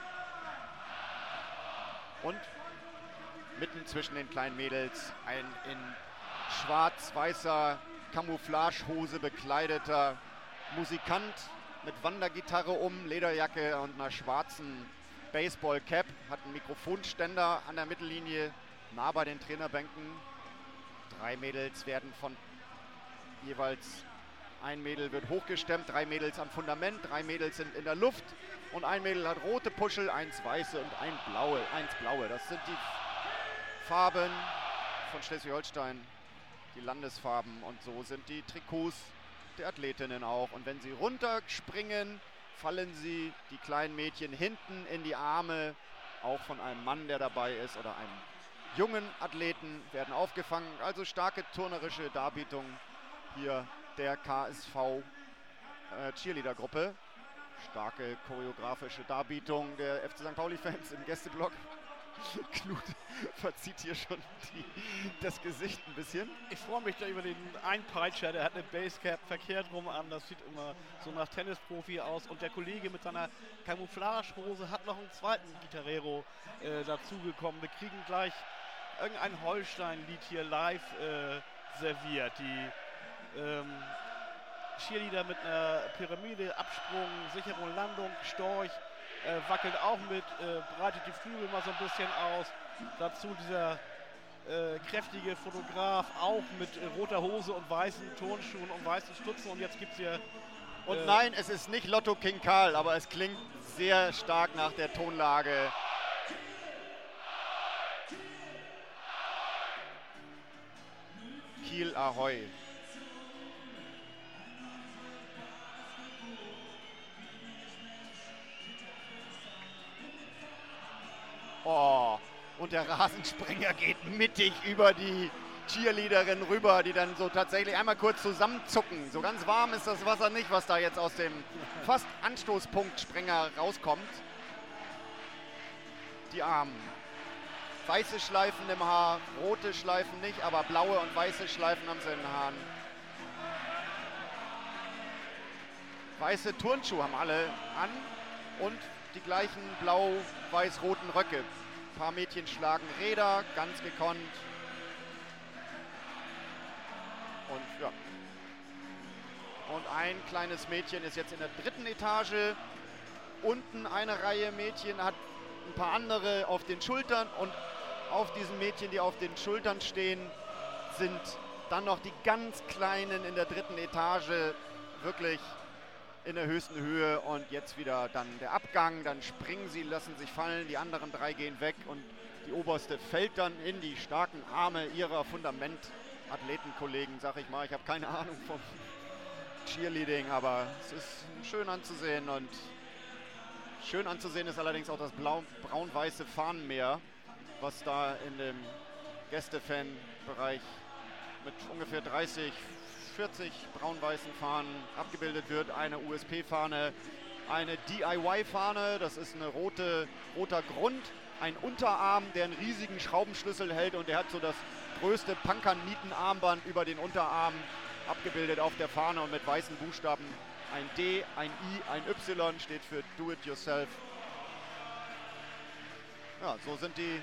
Und mitten zwischen den kleinen Mädels ein in schwarz-weißer Camouflagehose bekleideter Musikant mit Wandergitarre um, Lederjacke und einer schwarzen Baseball-Cap, hat einen Mikrofonständer an der Mittellinie, nah bei den Trainerbänken. Drei Mädels werden von jeweils, ein Mädel wird hochgestemmt, drei Mädels am Fundament, drei Mädels sind in der Luft und ein Mädel hat rote Puschel, eins weiße und ein blaue, eins blaue. Das sind die Farben von Schleswig-Holstein, die Landesfarben, und so sind die Trikots der Athletinnen auch. Und wenn sie runterspringen, fallen sie, die kleinen Mädchen, hinten in die Arme, auch von einem Mann, der dabei ist, oder einem jungen Athleten, werden aufgefangen. Also starke turnerische Darbietung hier der K S V äh, Cheerleader-Gruppe. Starke choreografische Darbietung der F C Sankt Pauli-Fans im Gästeblock. Knut verzieht hier schon die, das Gesicht ein bisschen. Ich freue mich da über den Einpeitscher, der hat eine Basecap verkehrt rum an, das sieht immer so nach Tennisprofi aus. Und der Kollege mit seiner Camouflagehose hat noch einen zweiten Gitarrero äh, dazugekommen. Wir kriegen gleich irgendein Holstein-Lied hier live äh, serviert. Die ähm, Cheerleader mit einer Pyramide, Absprung, Sicherung, Landung, Storch, äh, wackelt auch mit, äh, breitet die Flügel mal so ein bisschen aus. Dazu dieser äh, kräftige Fotograf, auch mit äh, roter Hose und weißen Turnschuhen und weißen Stutzen. Und jetzt gibt es hier... Und äh, nein, es ist nicht Lotto King Karl, aber es klingt sehr stark nach der Tonlage. Kiel Ahoi. Oh, und der Rasensprenger geht mittig über die Cheerleaderin rüber, die dann so tatsächlich einmal kurz zusammenzucken. So ganz warm ist das Wasser nicht, was da jetzt aus dem fast Anstoßpunktsprenger rauskommt. Die Armen. Weiße Schleifen im Haar, rote Schleifen nicht, aber blaue und weiße Schleifen haben sie in den Haaren. Weiße Turnschuhe haben alle an und die gleichen blau-weiß-roten Röcke. Ein paar Mädchen schlagen Räder, ganz gekonnt. Und ja. Und ein kleines Mädchen ist jetzt in der dritten Etage. Unten eine Reihe Mädchen hat ein paar andere auf den Schultern und auf diesen Mädchen, die auf den Schultern stehen, sind dann noch die ganz Kleinen in der dritten Etage, wirklich in der höchsten Höhe. Und jetzt wieder dann der Abgang, dann springen sie, lassen sich fallen, die anderen drei gehen weg und die oberste fällt dann in die starken Arme ihrer Fundament-Athletenkollegen, sag ich mal. Ich habe keine Ahnung vom Cheerleading, aber es ist schön anzusehen. Und schön anzusehen ist allerdings auch das blau, braun-weiße Fahnenmeer, was da in dem Gästefan-Bereich mit ungefähr dreißig, vierzig braun-weißen Fahnen abgebildet wird. Eine U S P-Fahne, eine D I Y-Fahne, das ist eine rote, roter Grund, ein Unterarm, der einen riesigen Schraubenschlüssel hält und der hat so das größte Punkerniten-Armband über den Unterarm abgebildet auf der Fahne und mit weißen Buchstaben. Ein D, ein I, ein Y steht für Do It Yourself. Ja, so sind die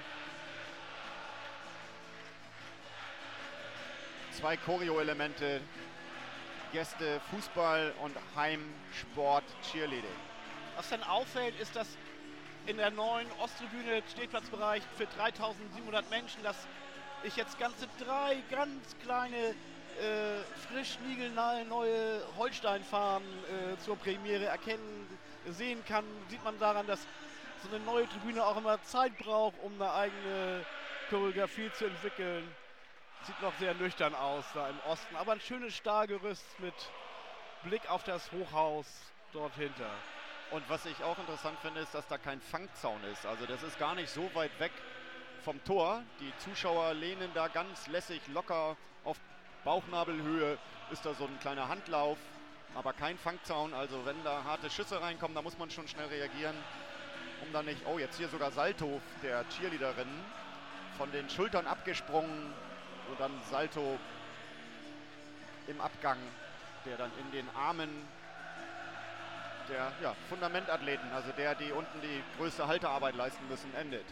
zwei Choreo-Elemente, Gäste, Fußball und Heimsport, Cheerleading. Was dann auffällt, ist, dass in der neuen Osttribüne, Stehplatzbereich für dreitausendsiebenhundert Menschen, dass ich jetzt ganze drei ganz kleine, äh, frisch niegelnagelneue Holstein-Fahnen äh, zur Premiere erkennen, sehen kann. Sieht man daran, dass so eine neue Tribüne auch immer Zeit braucht, um eine eigene Choreografie zu entwickeln. Sieht noch sehr nüchtern aus da im Osten, aber ein schönes Stahlgerüst mit Blick auf das Hochhaus dort hinter. Und was ich auch interessant finde, ist, dass da kein Fangzaun ist. Also das ist gar nicht so weit weg vom Tor. Die Zuschauer lehnen da ganz lässig, locker auf Bauchnabelhöhe. Ist da so ein kleiner Handlauf, aber kein Fangzaun. Also wenn da harte Schüsse reinkommen, da muss man schon schnell reagieren, um dann nicht, oh jetzt hier sogar Salto der Cheerleaderin, von den Schultern abgesprungen. Und dann Salto im Abgang, der dann in den Armen der ja, Fundamentathleten, also der, die unten die größte Haltearbeit leisten müssen, endet.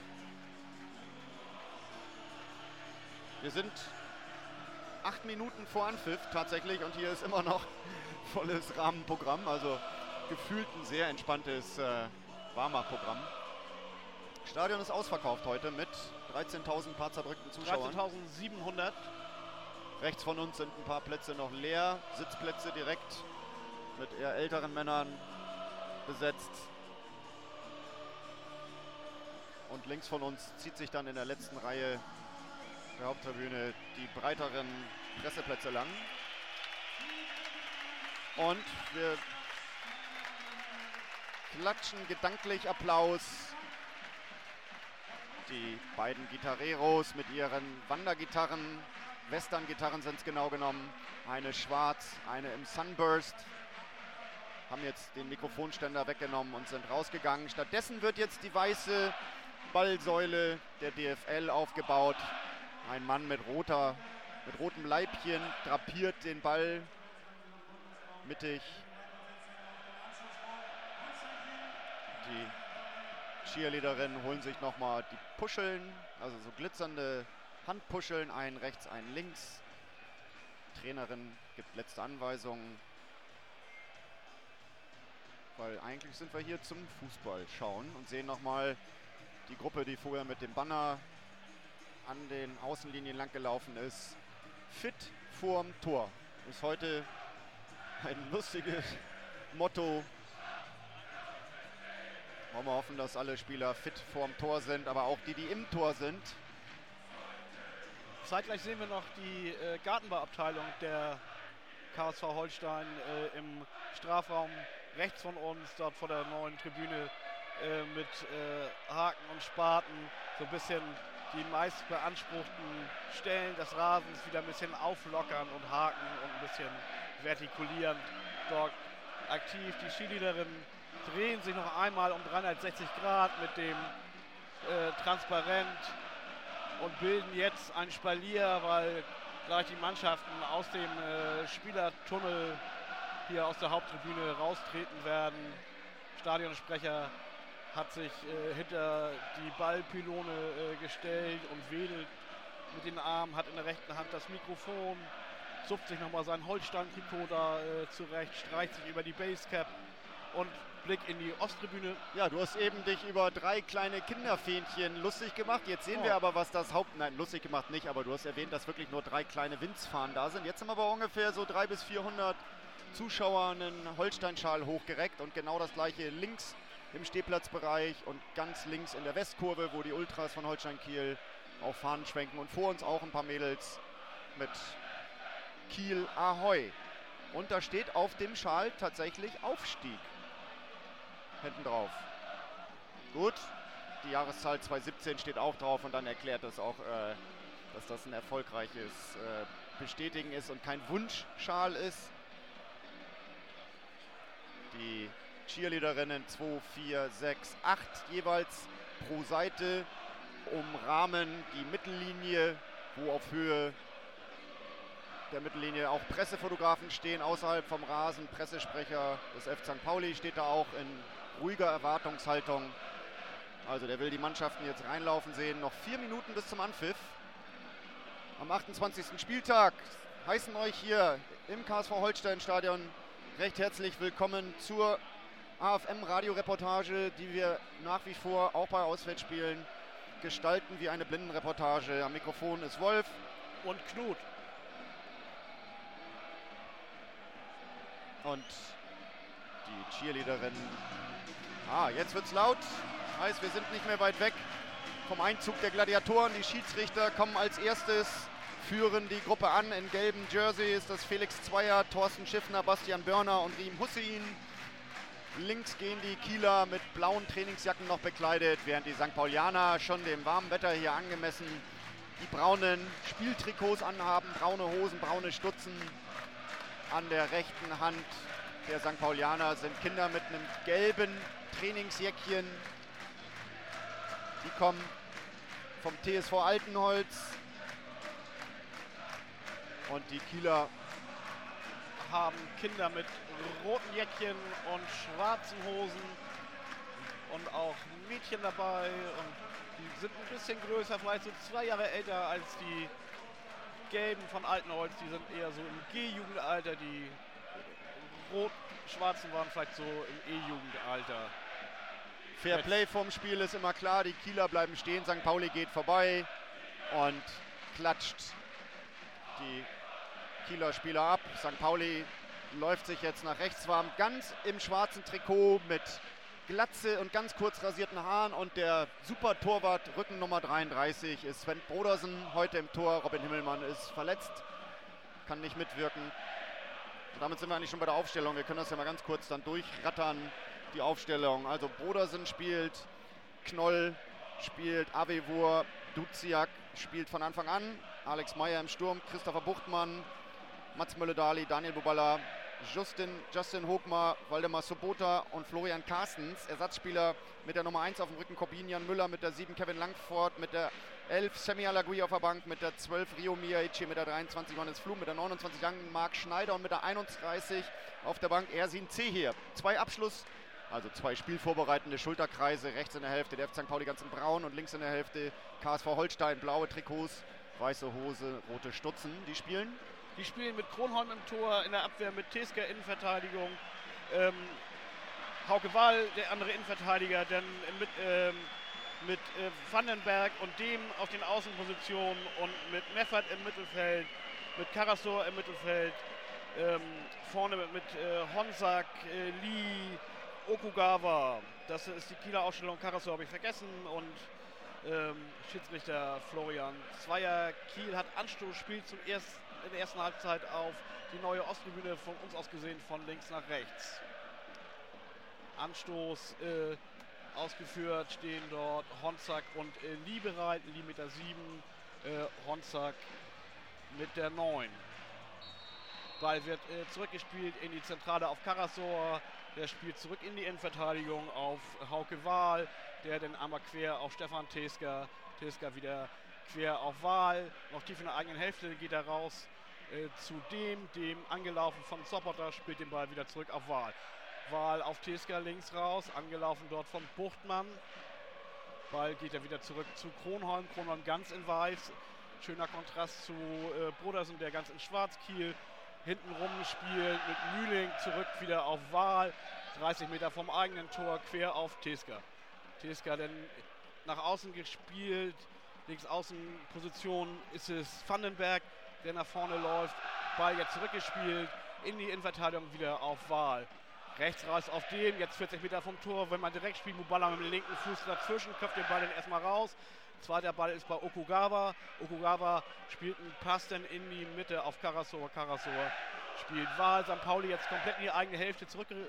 Wir sind acht Minuten vor Anpfiff tatsächlich und hier ist immer noch volles Rahmenprogramm, also gefühlt ein sehr entspanntes äh, Warm-up-Programm. Stadion ist ausverkauft heute mit dreizehntausend paar zerdrückten Zuschauern. dreizehntausendsiebenhundert. Rechts von uns sind ein paar Plätze noch leer, Sitzplätze direkt mit eher älteren Männern besetzt. Und links von uns zieht sich dann in der letzten Reihe der Haupttribüne die breiteren Presseplätze lang. Und wir klatschen gedanklich Applaus. Die beiden Gitarreros mit ihren Wandergitarren, Western-Gitarren sind es genau genommen. Eine schwarz, eine im Sunburst. Haben jetzt den Mikrofonständer weggenommen und sind rausgegangen. Stattdessen wird jetzt die weiße Ballsäule der D F L aufgebaut. Ein Mann mit roter, mit rotem Leibchen drapiert den Ball mittig. Die Cheerleaderinnen holen sich nochmal die Puscheln, also so glitzernde Handpuscheln, einen rechts, einen links. Trainerin gibt letzte Anweisungen. Weil eigentlich sind wir hier zum Fußball schauen und sehen nochmal die Gruppe, die vorher mit dem Banner an den Außenlinien lang gelaufen ist. Fit vorm Tor ist heute ein lustiges Motto. Wollen wir hoffen, dass alle Spieler fit vorm Tor sind, aber auch die, die im Tor sind. Zeitgleich sehen wir noch die äh, Gartenbauabteilung der K S V Holstein äh, im Strafraum rechts von uns, dort vor der neuen Tribüne äh, mit äh, Haken und Spaten, so ein bisschen die meist beanspruchten Stellen des Rasens wieder ein bisschen auflockern und haken und ein bisschen vertikulieren. Dort aktiv die Skiliederinnen drehen sich noch einmal um dreihundertsechzig Grad mit dem äh, Transparent und bilden jetzt ein Spalier, weil gleich die Mannschaften aus dem äh, Spielertunnel hier aus der Haupttribüne raustreten werden. Stadionsprecher hat sich äh, hinter die Ballpylone äh, gestellt und wedelt mit den Armen, hat in der rechten Hand das Mikrofon, zupft sich nochmal sein Holstein-Trikot da äh, zurecht, streicht sich über die Basecap und Blick in die Osttribüne. Ja, du hast eben dich über drei kleine Kinderfähnchen lustig gemacht. Jetzt sehen oh. wir aber, was das Haupt... Nein, lustig gemacht nicht, aber du hast erwähnt, dass wirklich nur drei kleine Winzfahnen da sind. Jetzt haben wir aber ungefähr so dreihundert bis vierhundert Zuschauer einen Holsteinschal hochgereckt und genau das gleiche links im Stehplatzbereich und ganz links in der Westkurve, wo die Ultras von Holstein Kiel auch Fahnen schwenken und vor uns auch ein paar Mädels mit Kiel Ahoi. Und da steht auf dem Schal tatsächlich Aufstieg hinten drauf. Gut, die Jahreszahl zweitausendsiebzehn steht auch drauf und dann erklärt das auch, äh, dass das ein erfolgreiches äh, Bestätigen ist und kein Wunschschal ist. Die Cheerleaderinnen zwei, vier, sechs, acht jeweils pro Seite umrahmen die Mittellinie, wo auf Höhe der Mittellinie auch Pressefotografen stehen außerhalb vom Rasen. Pressesprecher des F Sankt Pauli steht da auch in ruhiger Erwartungshaltung. Also der will die Mannschaften jetzt reinlaufen sehen. Noch vier Minuten bis zum Anpfiff. Am achtundzwanzigsten Spieltag heißen euch hier im K S V Holstein Stadion recht herzlich willkommen zur A F M-Radioreportage, die wir nach wie vor auch bei Auswärtsspielen gestalten wie eine Blindenreportage. Am Mikrofon ist Wolf und Knut. Und die Cheerleaderin. Ah, jetzt wird's laut. Heißt, wir sind nicht mehr weit weg vom Einzug der Gladiatoren. Die Schiedsrichter kommen als erstes, führen die Gruppe an. In gelben Jersey ist das Felix Zweier, Thorsten Schiffner, Bastian Börner und Riem Hussein. Links gehen die Kieler mit blauen Trainingsjacken noch bekleidet, während die Sankt Paulianer schon dem warmen Wetter hier angemessen die braunen Spieltrikots anhaben, braune Hosen, braune Stutzen. An der rechten Hand der Sankt Paulianer sind Kinder mit einem gelben Trainingsjäckchen. Die kommen vom T S V Altenholz. Und die Kieler haben Kinder mit roten Jäckchen und schwarzen Hosen und auch Mädchen dabei. Und die sind ein bisschen größer, vielleicht so zwei Jahre älter als die Gelben von Altenholz. Die sind eher so im G-Jugendalter. Die rot-schwarzen waren vielleicht so im E-Jugendalter. Fair Play vom Spiel ist immer klar. Die Kieler bleiben stehen. Sankt Pauli geht vorbei und klatscht die Kieler Spieler ab. Sankt Pauli läuft sich jetzt nach rechts warm, ganz im schwarzen Trikot mit Glatze und ganz kurz rasierten Haaren. Und der super Torwart, Rücken Nummer dreiunddreißig, ist Sven Brodersen, heute im Tor. Robin Himmelmann ist verletzt, kann nicht mitwirken. Und damit sind wir eigentlich schon bei der Aufstellung. Wir können das ja mal ganz kurz dann durchrattern, die Aufstellung. Also Brodersen spielt, Knoll spielt, Avevur, Duziak spielt von Anfang an, Alex Meyer im Sturm, Christopher Buchtmann, Mats Mölle-Dali, Daniel Buballa, Justin, Justin Hochmar, Waldemar Sobota und Florian Carstens. Ersatzspieler mit der Nummer eins auf dem Rücken, Corbinian Müller, mit der sieben Kevin Langford, mit der elf Semi Alagui auf der Bank, mit der zwölf Rio Miaichi, mit der dreiundzwanzig Johannes Flum, mit der neunundzwanzig Young Marc Schneider und mit der einunddreißig auf der Bank Ersin Zehir. Zwei Abschluss, also zwei spielvorbereitende Schulterkreise, rechts in der Hälfte der F Sankt Pauli ganz in braun und links in der Hälfte K S V Holstein, blaue Trikots, weiße Hose, rote Stutzen, die spielen. Die spielen mit Kronholm im Tor, in der Abwehr mit Teska Innenverteidigung. Ähm, Hauke Wahl, der andere Innenverteidiger, dann mit, ähm, mit äh, Vandenberg und dem auf den Außenpositionen und mit Meffert im Mittelfeld, mit Karasor im Mittelfeld, ähm, vorne mit, mit äh, Honsak, äh, Lee, Okugawa. Das ist die Kieler Ausstellung. Karasor habe ich vergessen und ähm, Schiedsrichter Florian Zweier. Kiel hat Anstoß, spielt zum ersten, in der ersten Halbzeit auf die neue Osttribüne, von uns aus gesehen von links nach rechts. Anstoß äh, ausgeführt, stehen dort Honsak und äh, Lee bereit. Lee mit der sieben, äh, Honsak mit der neun. Ball wird äh, zurückgespielt in die Zentrale auf Karasor. Der spielt zurück in die Innenverteidigung auf Hauke Wahl, der dann einmal quer auf Stefan Teska. Teska wieder quer auf Wahl. Noch tief in der eigenen Hälfte geht er raus äh, zu dem, dem angelaufen von Sobotta, spielt den Ball wieder zurück auf Wahl. Wahl auf Teska links raus, angelaufen dort von Buchtmann. Ball geht er wieder zurück zu Kronholm. Kronholm ganz in weiß. Schöner Kontrast zu äh, Brodersen, der ganz in schwarz. Kiel hintenrum spielt mit Mühling zurück wieder auf Wahl. dreißig Meter vom eigenen Tor, quer auf Teska. Teska dann nach außen gespielt. Links Außenposition ist es Vandenberg, der nach vorne läuft. Ball jetzt zurückgespielt in die Innenverteidigung wieder auf Wahl. Rechts raus auf dem, jetzt vierzig Meter vom Tor, wenn man direkt spielt, Mubala mit dem linken Fuß dazwischen, köpft den Ball dann erstmal raus. Zweiter Ball ist bei Okugawa. Okugawa spielt einen Pass dann in die Mitte auf Karasor. Karasor spielt Wahl. Sankt Pauli jetzt komplett in die eigene Hälfte zurückgedrängt.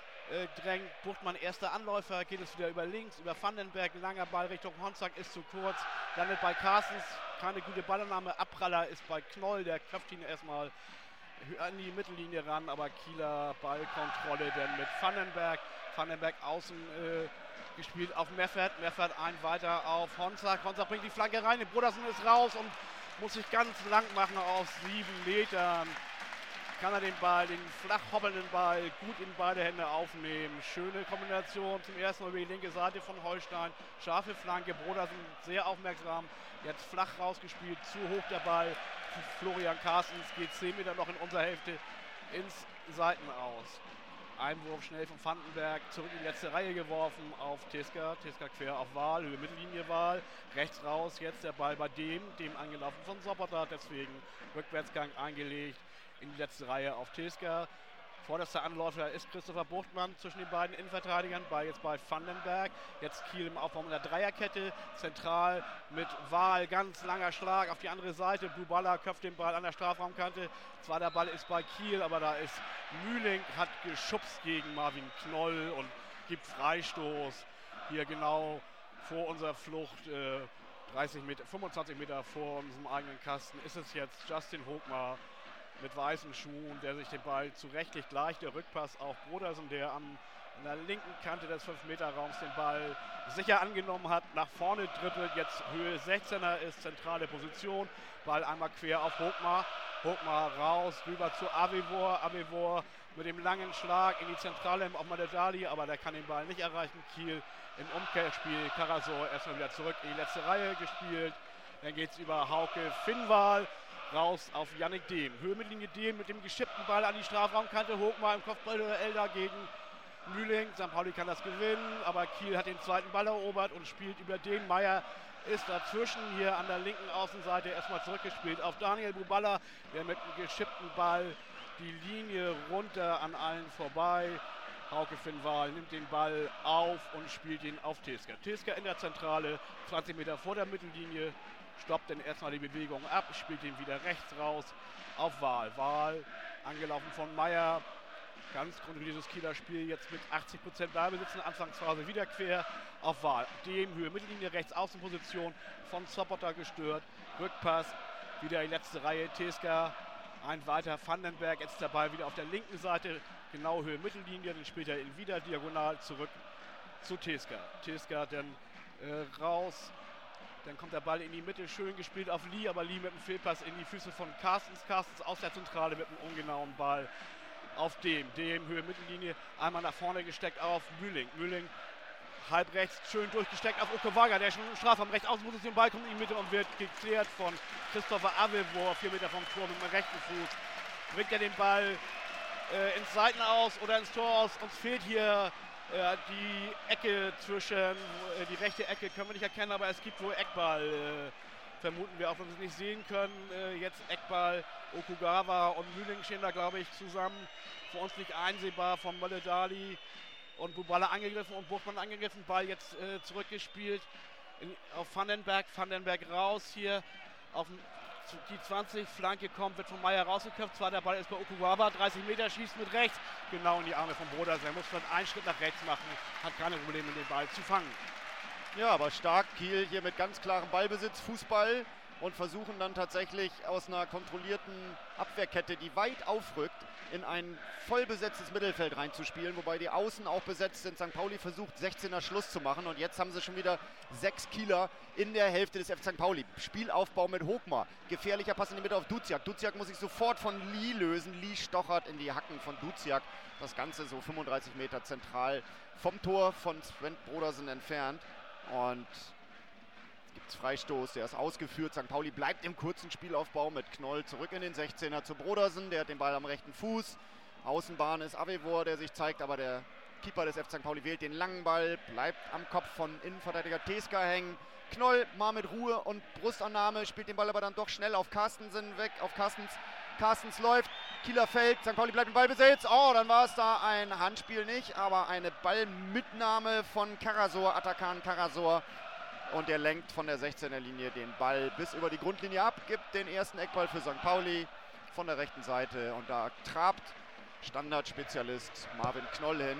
Buchtmann erster Anläufer, geht es wieder über links, über Vandenberg. Langer Ball Richtung Honsak ist zu kurz. Landet bei Carstens, keine gute Ballannahme. Abpraller ist bei Knoll, der köpft ihn erstmal an die Mittellinie ran, aber Kieler Ballkontrolle dann mit Vandenberg. Vandenberg außen äh, gespielt auf Meffert. Meffert ein weiter auf Honsak. Honsak bringt die Flanke rein. Der Brodersen ist raus und muss sich ganz lang machen aus sieben Metern. Kann er den Ball, den flach hoppelnden Ball gut in beide Hände aufnehmen. Schöne Kombination zum ersten Mal über die linke Seite von Holstein. Scharfe Flanke. Brodersen sehr aufmerksam. Jetzt flach rausgespielt. Zu hoch der Ball. Florian Carstens geht zehn Meter noch in unserer Hälfte ins Seitenaus. Einwurf schnell von Vandenberg, zurück in die letzte Reihe geworfen auf Teska. Teska quer auf Wahl, Höhe Mittellinie Wahl. Rechts raus, jetzt der Ball bei dem, dem angelaufen von Sobotta. Deswegen Rückwärtsgang eingelegt in die letzte Reihe auf Teska. Vorderster Anläufer ist Christopher Buchtmann zwischen den beiden Innenverteidigern, bei jetzt bei Vandenberg. Jetzt Kiel im Aufbau mit der Dreierkette, zentral mit Wahl, ganz langer Schlag auf die andere Seite. Bubala köpft den Ball an der Strafraumkante. Zweiter Ball ist bei Kiel, aber da ist Mühling, hat geschubst gegen Marvin Knoll und gibt Freistoß. Hier genau vor unserer Flucht, äh, dreißig Meter, fünfundzwanzig Meter vor unserem eigenen Kasten, ist es jetzt Justin Hochmar mit weißen Schuhen, der sich den Ball zurechtlegt. Gleich der Rückpass auf Brodersen, der an, an der linken Kante des fünf Meter Raums den Ball sicher angenommen hat. Nach vorne dribbelt, jetzt Höhe sechzehner ist zentrale Position. Ball einmal quer auf Hochmar. Hochmar raus, rüber zu Avevor. Avevor mit dem langen Schlag in die Zentrale auf Madedali, aber der kann den Ball nicht erreichen. Kiel im Umkehrspiel. Karasor erstmal wieder zurück in die letzte Reihe gespielt. Dann geht es über Hauke Finnwahl. Raus auf Yannick Dehm. Höhe Mittellinie Dehm mit dem geschippten Ball an die Strafraumkante. Hochmar im Kopfballduell dagegen Mühling. Sankt Pauli kann das gewinnen, aber Kiel hat den zweiten Ball erobert und spielt über den. Meier ist dazwischen hier an der linken Außenseite erstmal zurückgespielt auf Daniel Bubala, der mit dem geschippten Ball die Linie runter an allen vorbei. Hauke Finnwahl nimmt den Ball auf und spielt ihn auf Teska. Teska in der Zentrale, zwanzig Meter vor der Mittellinie. Stoppt dann erstmal die Bewegung ab, spielt ihn wieder rechts raus auf Wahl. Wahl, angelaufen von Meier. Ganz grundlegend dieses Kieler Spiel jetzt mit achtzig Prozent Ballbesitz in der Anfangsphase wieder quer auf Wahl. Dem Höhe Mittellinie rechts Außenposition von Sobotta gestört. Rückpass, wieder die letzte Reihe. Teska, ein weiter Vandenberg, jetzt der Ball wieder auf der linken Seite. Genau Höhe Mittellinie, dann spielt er ihn wieder diagonal zurück zu Teska. Teska dann äh, raus. Dann kommt der Ball in die Mitte, schön gespielt auf Lee, aber Lee mit dem Fehlpass in die Füße von Carstens. Carstens aus der Zentrale mit einem ungenauen Ball auf dem. Dem Höhe Mittellinie, einmal nach vorne gesteckt auf Mühling. Mühling halb rechts schön durchgesteckt auf Okawaga, der schon im Strafraum rechts Außenposition, Ball kommt in die Mitte und wird geklärt von Christopher Avevor, vier Meter vom Tor mit dem rechten Fuß. Bringt er den Ball äh, ins Seitenaus oder ins Tor aus. Uns fehlt hier äh, die Ecke zwischen, äh, die rechte Ecke können wir nicht erkennen, aber es gibt wohl Eckball, äh, vermuten wir, auch wenn wir es nicht sehen können. Äh, jetzt Eckball, Okugawa und Mühling stehen da, glaube ich, zusammen. Für uns nicht einsehbar von Mölle Dali. Und Bubala angegriffen und Buchmann angegriffen. Ball jetzt äh, zurückgespielt in, auf Vandenberg. Vandenberg raus hier auf die zwanzig. Flanke kommt, wird von Meier rausgeköpft. Zweiter Ball ist bei Okugawa. dreißig Meter, schießt mit rechts. Genau in die Arme von Brodersen. Er muss vielleicht einen Schritt nach rechts machen. Hat keine Probleme, den Ball zu fangen. Ja, aber stark Kiel hier mit ganz klarem Ballbesitz, Fußball. Und versuchen dann tatsächlich aus einer kontrollierten Abwehrkette, die weit aufrückt, in ein vollbesetztes Mittelfeld reinzuspielen, wobei die Außen auch besetzt sind. Sankt Pauli versucht sechzehner Schluss zu machen und jetzt haben sie schon wieder sechs Kieler in der Hälfte des F C Sankt Pauli. Spielaufbau mit Hochmar, gefährlicher Pass in die Mitte auf Duziak. Duziak muss sich sofort von Lee lösen. Lee stochert in die Hacken von Duziak. Das Ganze so fünfunddreißig Meter zentral vom Tor von Sven Brodersen entfernt. Und gibt es Freistoß, der ist ausgeführt. Sankt Pauli bleibt im kurzen Spielaufbau mit Knoll zurück in den sechzehner zu Brodersen. Der hat den Ball am rechten Fuß. Außenbahn ist Avevor, der sich zeigt, aber der Keeper des F C Sankt Pauli wählt den langen Ball, bleibt am Kopf von Innenverteidiger Teska hängen. Knoll mal mit Ruhe und Brustannahme, spielt den Ball aber dann doch schnell auf Carstensen weg, auf Carstens. Carstens läuft, Kieler fällt, Sankt Pauli bleibt im Ballbesitz. Oh, dann war es da ein Handspiel nicht, aber eine Ballmitnahme von Karasor, Atakan Karasor. Und der lenkt von der sechzehner Linie den Ball bis über die Grundlinie ab, gibt den ersten Eckball für Sankt Pauli von der rechten Seite. Und da trabt Standardspezialist Marvin Knoll hin.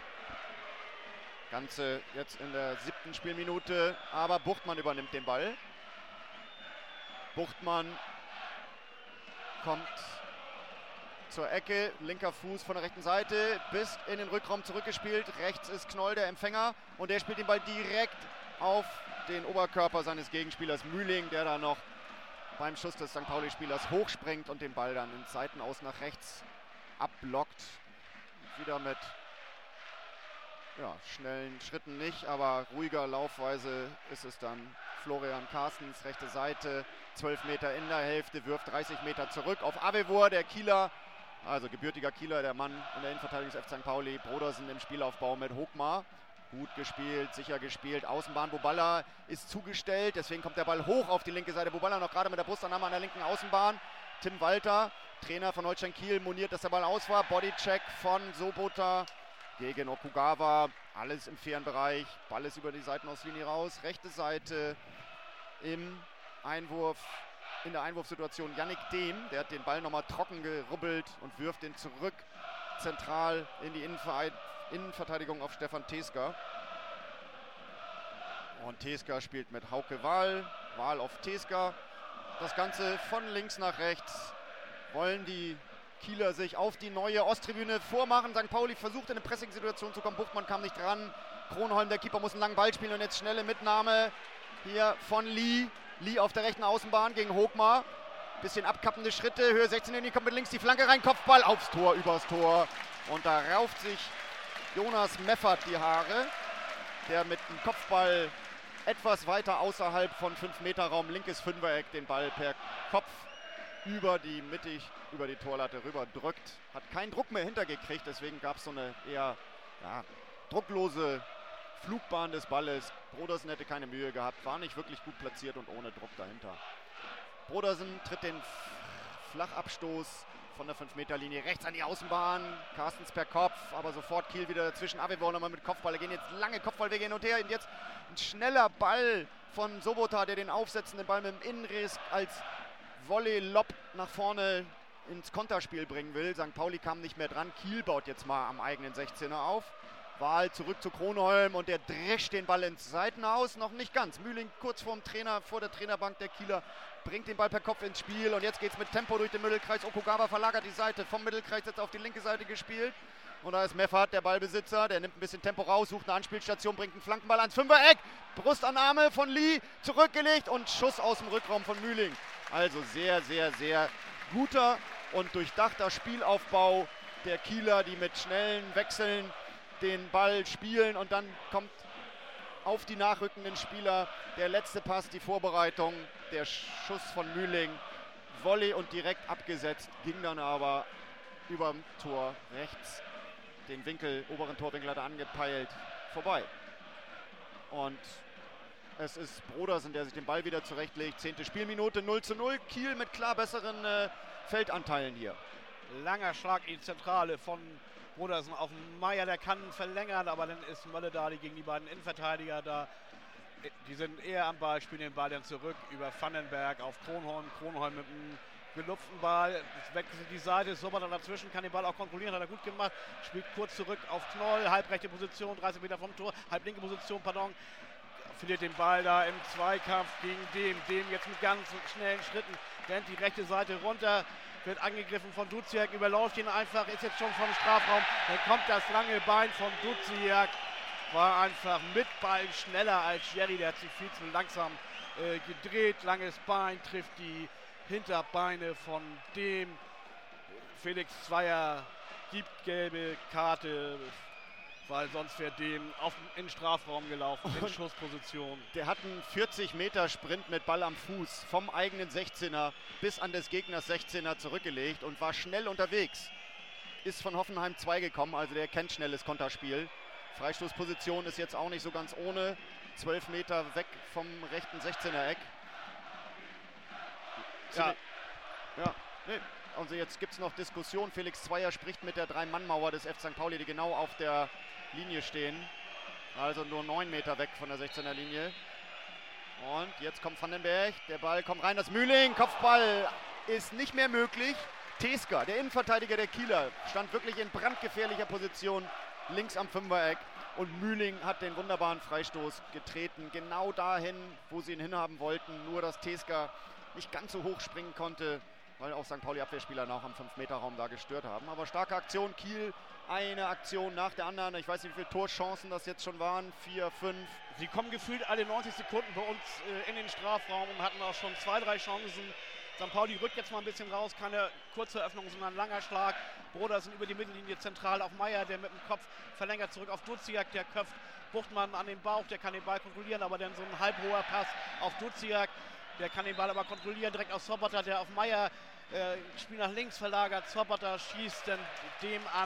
Ganze jetzt in der siebten Spielminute, aber Buchtmann übernimmt den Ball. Buchtmann kommt zur Ecke, linker Fuß von der rechten Seite, bis in den Rückraum zurückgespielt. Rechts ist Knoll der Empfänger und der spielt den Ball direkt auf den Oberkörper seines Gegenspielers Mühling, der da noch beim Schuss des Sankt Pauli-Spielers hochspringt und den Ball dann ins Seitenaus nach rechts abblockt. Wieder mit ja, schnellen Schritten nicht, aber ruhiger Laufweise ist es dann Florian Carstens, rechte Seite, zwölf Meter in der Hälfte, wirft dreißig Meter zurück auf Avevor, der Kieler, also gebürtiger Kieler, der Mann in der Innenverteidigung des F C Sankt Pauli. Brodersen im Spielaufbau mit Hochmar. Gut gespielt, sicher gespielt. Außenbahn, Bubala ist zugestellt, deswegen kommt der Ball hoch auf die linke Seite. Bubala noch gerade mit der Brustannahme an der linken Außenbahn. Tim Walter, Trainer von Holstein Kiel, moniert, dass der Ball aus war. Bodycheck von Sobota gegen Okugawa. Alles im fairen Bereich. Ball ist über die Seitenauslinie raus. Rechte Seite im Einwurf, in der Einwurfsituation Yannick Dehm. Der hat den Ball nochmal trocken gerubbelt und wirft den zurück zentral in die Innenverein. Innenverteidigung auf Stefan Teska. Und Teska spielt mit Hauke Wahl. Wahl auf Teska. Das Ganze von links nach rechts. Wollen die Kieler sich auf die neue Osttribüne vormachen. Sankt Pauli versucht in eine Pressing-Situation zu kommen. Buchmann kam nicht dran. Kronholm, der Keeper, muss einen langen Ball spielen. Und jetzt schnelle Mitnahme hier von Lee. Lee auf der rechten Außenbahn gegen Hochmar. Bisschen abkappende Schritte. Höhe sechzehn Linie, kommt mit links die Flanke rein. Kopfball aufs Tor, übers Tor. Und da rauft sich Jonas Meffert die Haare, der mit dem Kopfball etwas weiter außerhalb von fünf Meter Raum, linkes Fünfereck, den Ball per Kopf über die mittig, über die Torlatte rüber drückt. Hat keinen Druck mehr hintergekriegt, deswegen gab es so eine eher ja, drucklose Flugbahn des Balles. Brodersen hätte keine Mühe gehabt, war nicht wirklich gut platziert und ohne Druck dahinter. Brodersen tritt den Flachabstoß von der fünf Meter Linie rechts an die Außenbahn. Carstens per Kopf, aber sofort Kiel wieder dazwischen. Avevor nochmal mit Kopfball. Da gehen jetzt lange Kopfballwege hin und her. Und jetzt ein schneller Ball von Sobota, der den aufsetzenden Ball mit dem Innenriss als Volley-Lob nach vorne ins Konterspiel bringen will. Sankt Pauli kam nicht mehr dran. Kiel baut jetzt mal am eigenen sechzehner auf. Wahl zurück zu Kronholm und der drescht den Ball ins Seitenhaus. Noch nicht ganz. Mühling kurz vorm Trainer, vor der Trainerbank der Kieler, bringt den Ball per Kopf ins Spiel. Und jetzt geht es mit Tempo durch den Mittelkreis. Okugawa verlagert die Seite. Vom Mittelkreis jetzt auf die linke Seite gespielt. Und da ist Meffert, der Ballbesitzer. Der nimmt ein bisschen Tempo raus, sucht eine Anspielstation, bringt einen Flankenball ans Fünfereck. Brustannahme von Lee, zurückgelegt und Schuss aus dem Rückraum von Mühling. Also sehr, sehr, sehr guter und durchdachter Spielaufbau der Kieler, die mit schnellen Wechseln den Ball spielen und dann kommt auf die nachrückenden Spieler. Der letzte Pass, die Vorbereitung, der Schuss von Mühling. Volley und direkt abgesetzt, ging dann aber über dem Tor rechts. Den Winkel, oberen Torwinkel hat er angepeilt, vorbei. Und es ist Brodersen, der sich den Ball wieder zurechtlegt. Zehnte Spielminute, null zu null. Kiel mit klar besseren äh, Feldanteilen hier. Langer Schlag in die Zentrale von Brodersen auf Meier, der kann verlängern, aber dann ist Mölle da, die gegen die beiden Innenverteidiger da. Die sind eher am Ball, spielen den Ball dann zurück über Vandenberg auf Kronholm. Kronholm mit einem gelupften Ball, es wechselt die Seite, Sobotta dazwischen, kann den Ball auch kontrollieren, hat er gut gemacht. Spielt kurz zurück auf Knoll, halbrechte Position, dreißig Meter vom Tor, halblinke Position, pardon. Verliert den Ball da im Zweikampf gegen dem, dem jetzt mit ganz schnellen Schritten rennt die rechte Seite runter, wird angegriffen von Duziak, überläuft ihn einfach, ist jetzt schon vom Strafraum, dann kommt das lange Bein von Duziak, war einfach mit Ball schneller als Jerry, der hat sich viel zu langsam äh, gedreht, langes Bein, trifft die Hinterbeine von dem. Felix Zweier gibt gelbe Karte, weil sonst wäre dem auf, in den Strafraum gelaufen, in Schussposition. Der hat einen vierzig Meter Sprint mit Ball am Fuß vom eigenen sechzehner bis an des Gegners sechzehner zurückgelegt und war schnell unterwegs. Ist von Hoffenheim zwei gekommen, also der kennt schnelles Konterspiel. Freistoßposition ist jetzt auch nicht so ganz ohne. zwölf Meter weg vom rechten sechzehner Eck. Ja, ja, nee. Also jetzt gibt es noch Diskussion. Felix Zweier spricht mit der Drei-Mann-Mauer des F. Sankt Pauli, die genau auf der Linie stehen. Also nur neun Meter weg von der sechzehner Linie. Und jetzt kommt Vandenberg. Der Ball kommt rein. Das Mühling. Kopfball ist nicht mehr möglich. Teska, der Innenverteidiger der Kieler, stand wirklich in brandgefährlicher Position links am Fünfereck. Und Mühling hat den wunderbaren Freistoß getreten. Genau dahin, wo sie ihn hinhaben wollten. Nur, dass Teska nicht ganz so hoch springen konnte, weil auch Sankt Pauli-Abwehrspieler noch am fünf Meter Raum da gestört haben. Aber starke Aktion, Kiel, eine Aktion nach der anderen. Ich weiß nicht, wie viele Torchancen das jetzt schon waren, vier, fünf. Sie kommen gefühlt alle neunzig Sekunden bei uns äh, in den Strafraum und hatten auch schon zwei, drei Chancen. Sankt Pauli rückt jetzt mal ein bisschen raus, keine kurze Öffnung, sondern ein langer Schlag. Brodersen über die Mittellinie zentral auf Meier, der mit dem Kopf verlängert zurück auf Duziak, der köpft Buchtmann an den Bauch, der kann den Ball kontrollieren, aber dann so ein halbhoher Pass auf Duziak. Der kann den Ball aber kontrollieren, direkt auf Sobotta, der auf Meier äh, Spiel nach links verlagert. Sobotta schießt dann dem an,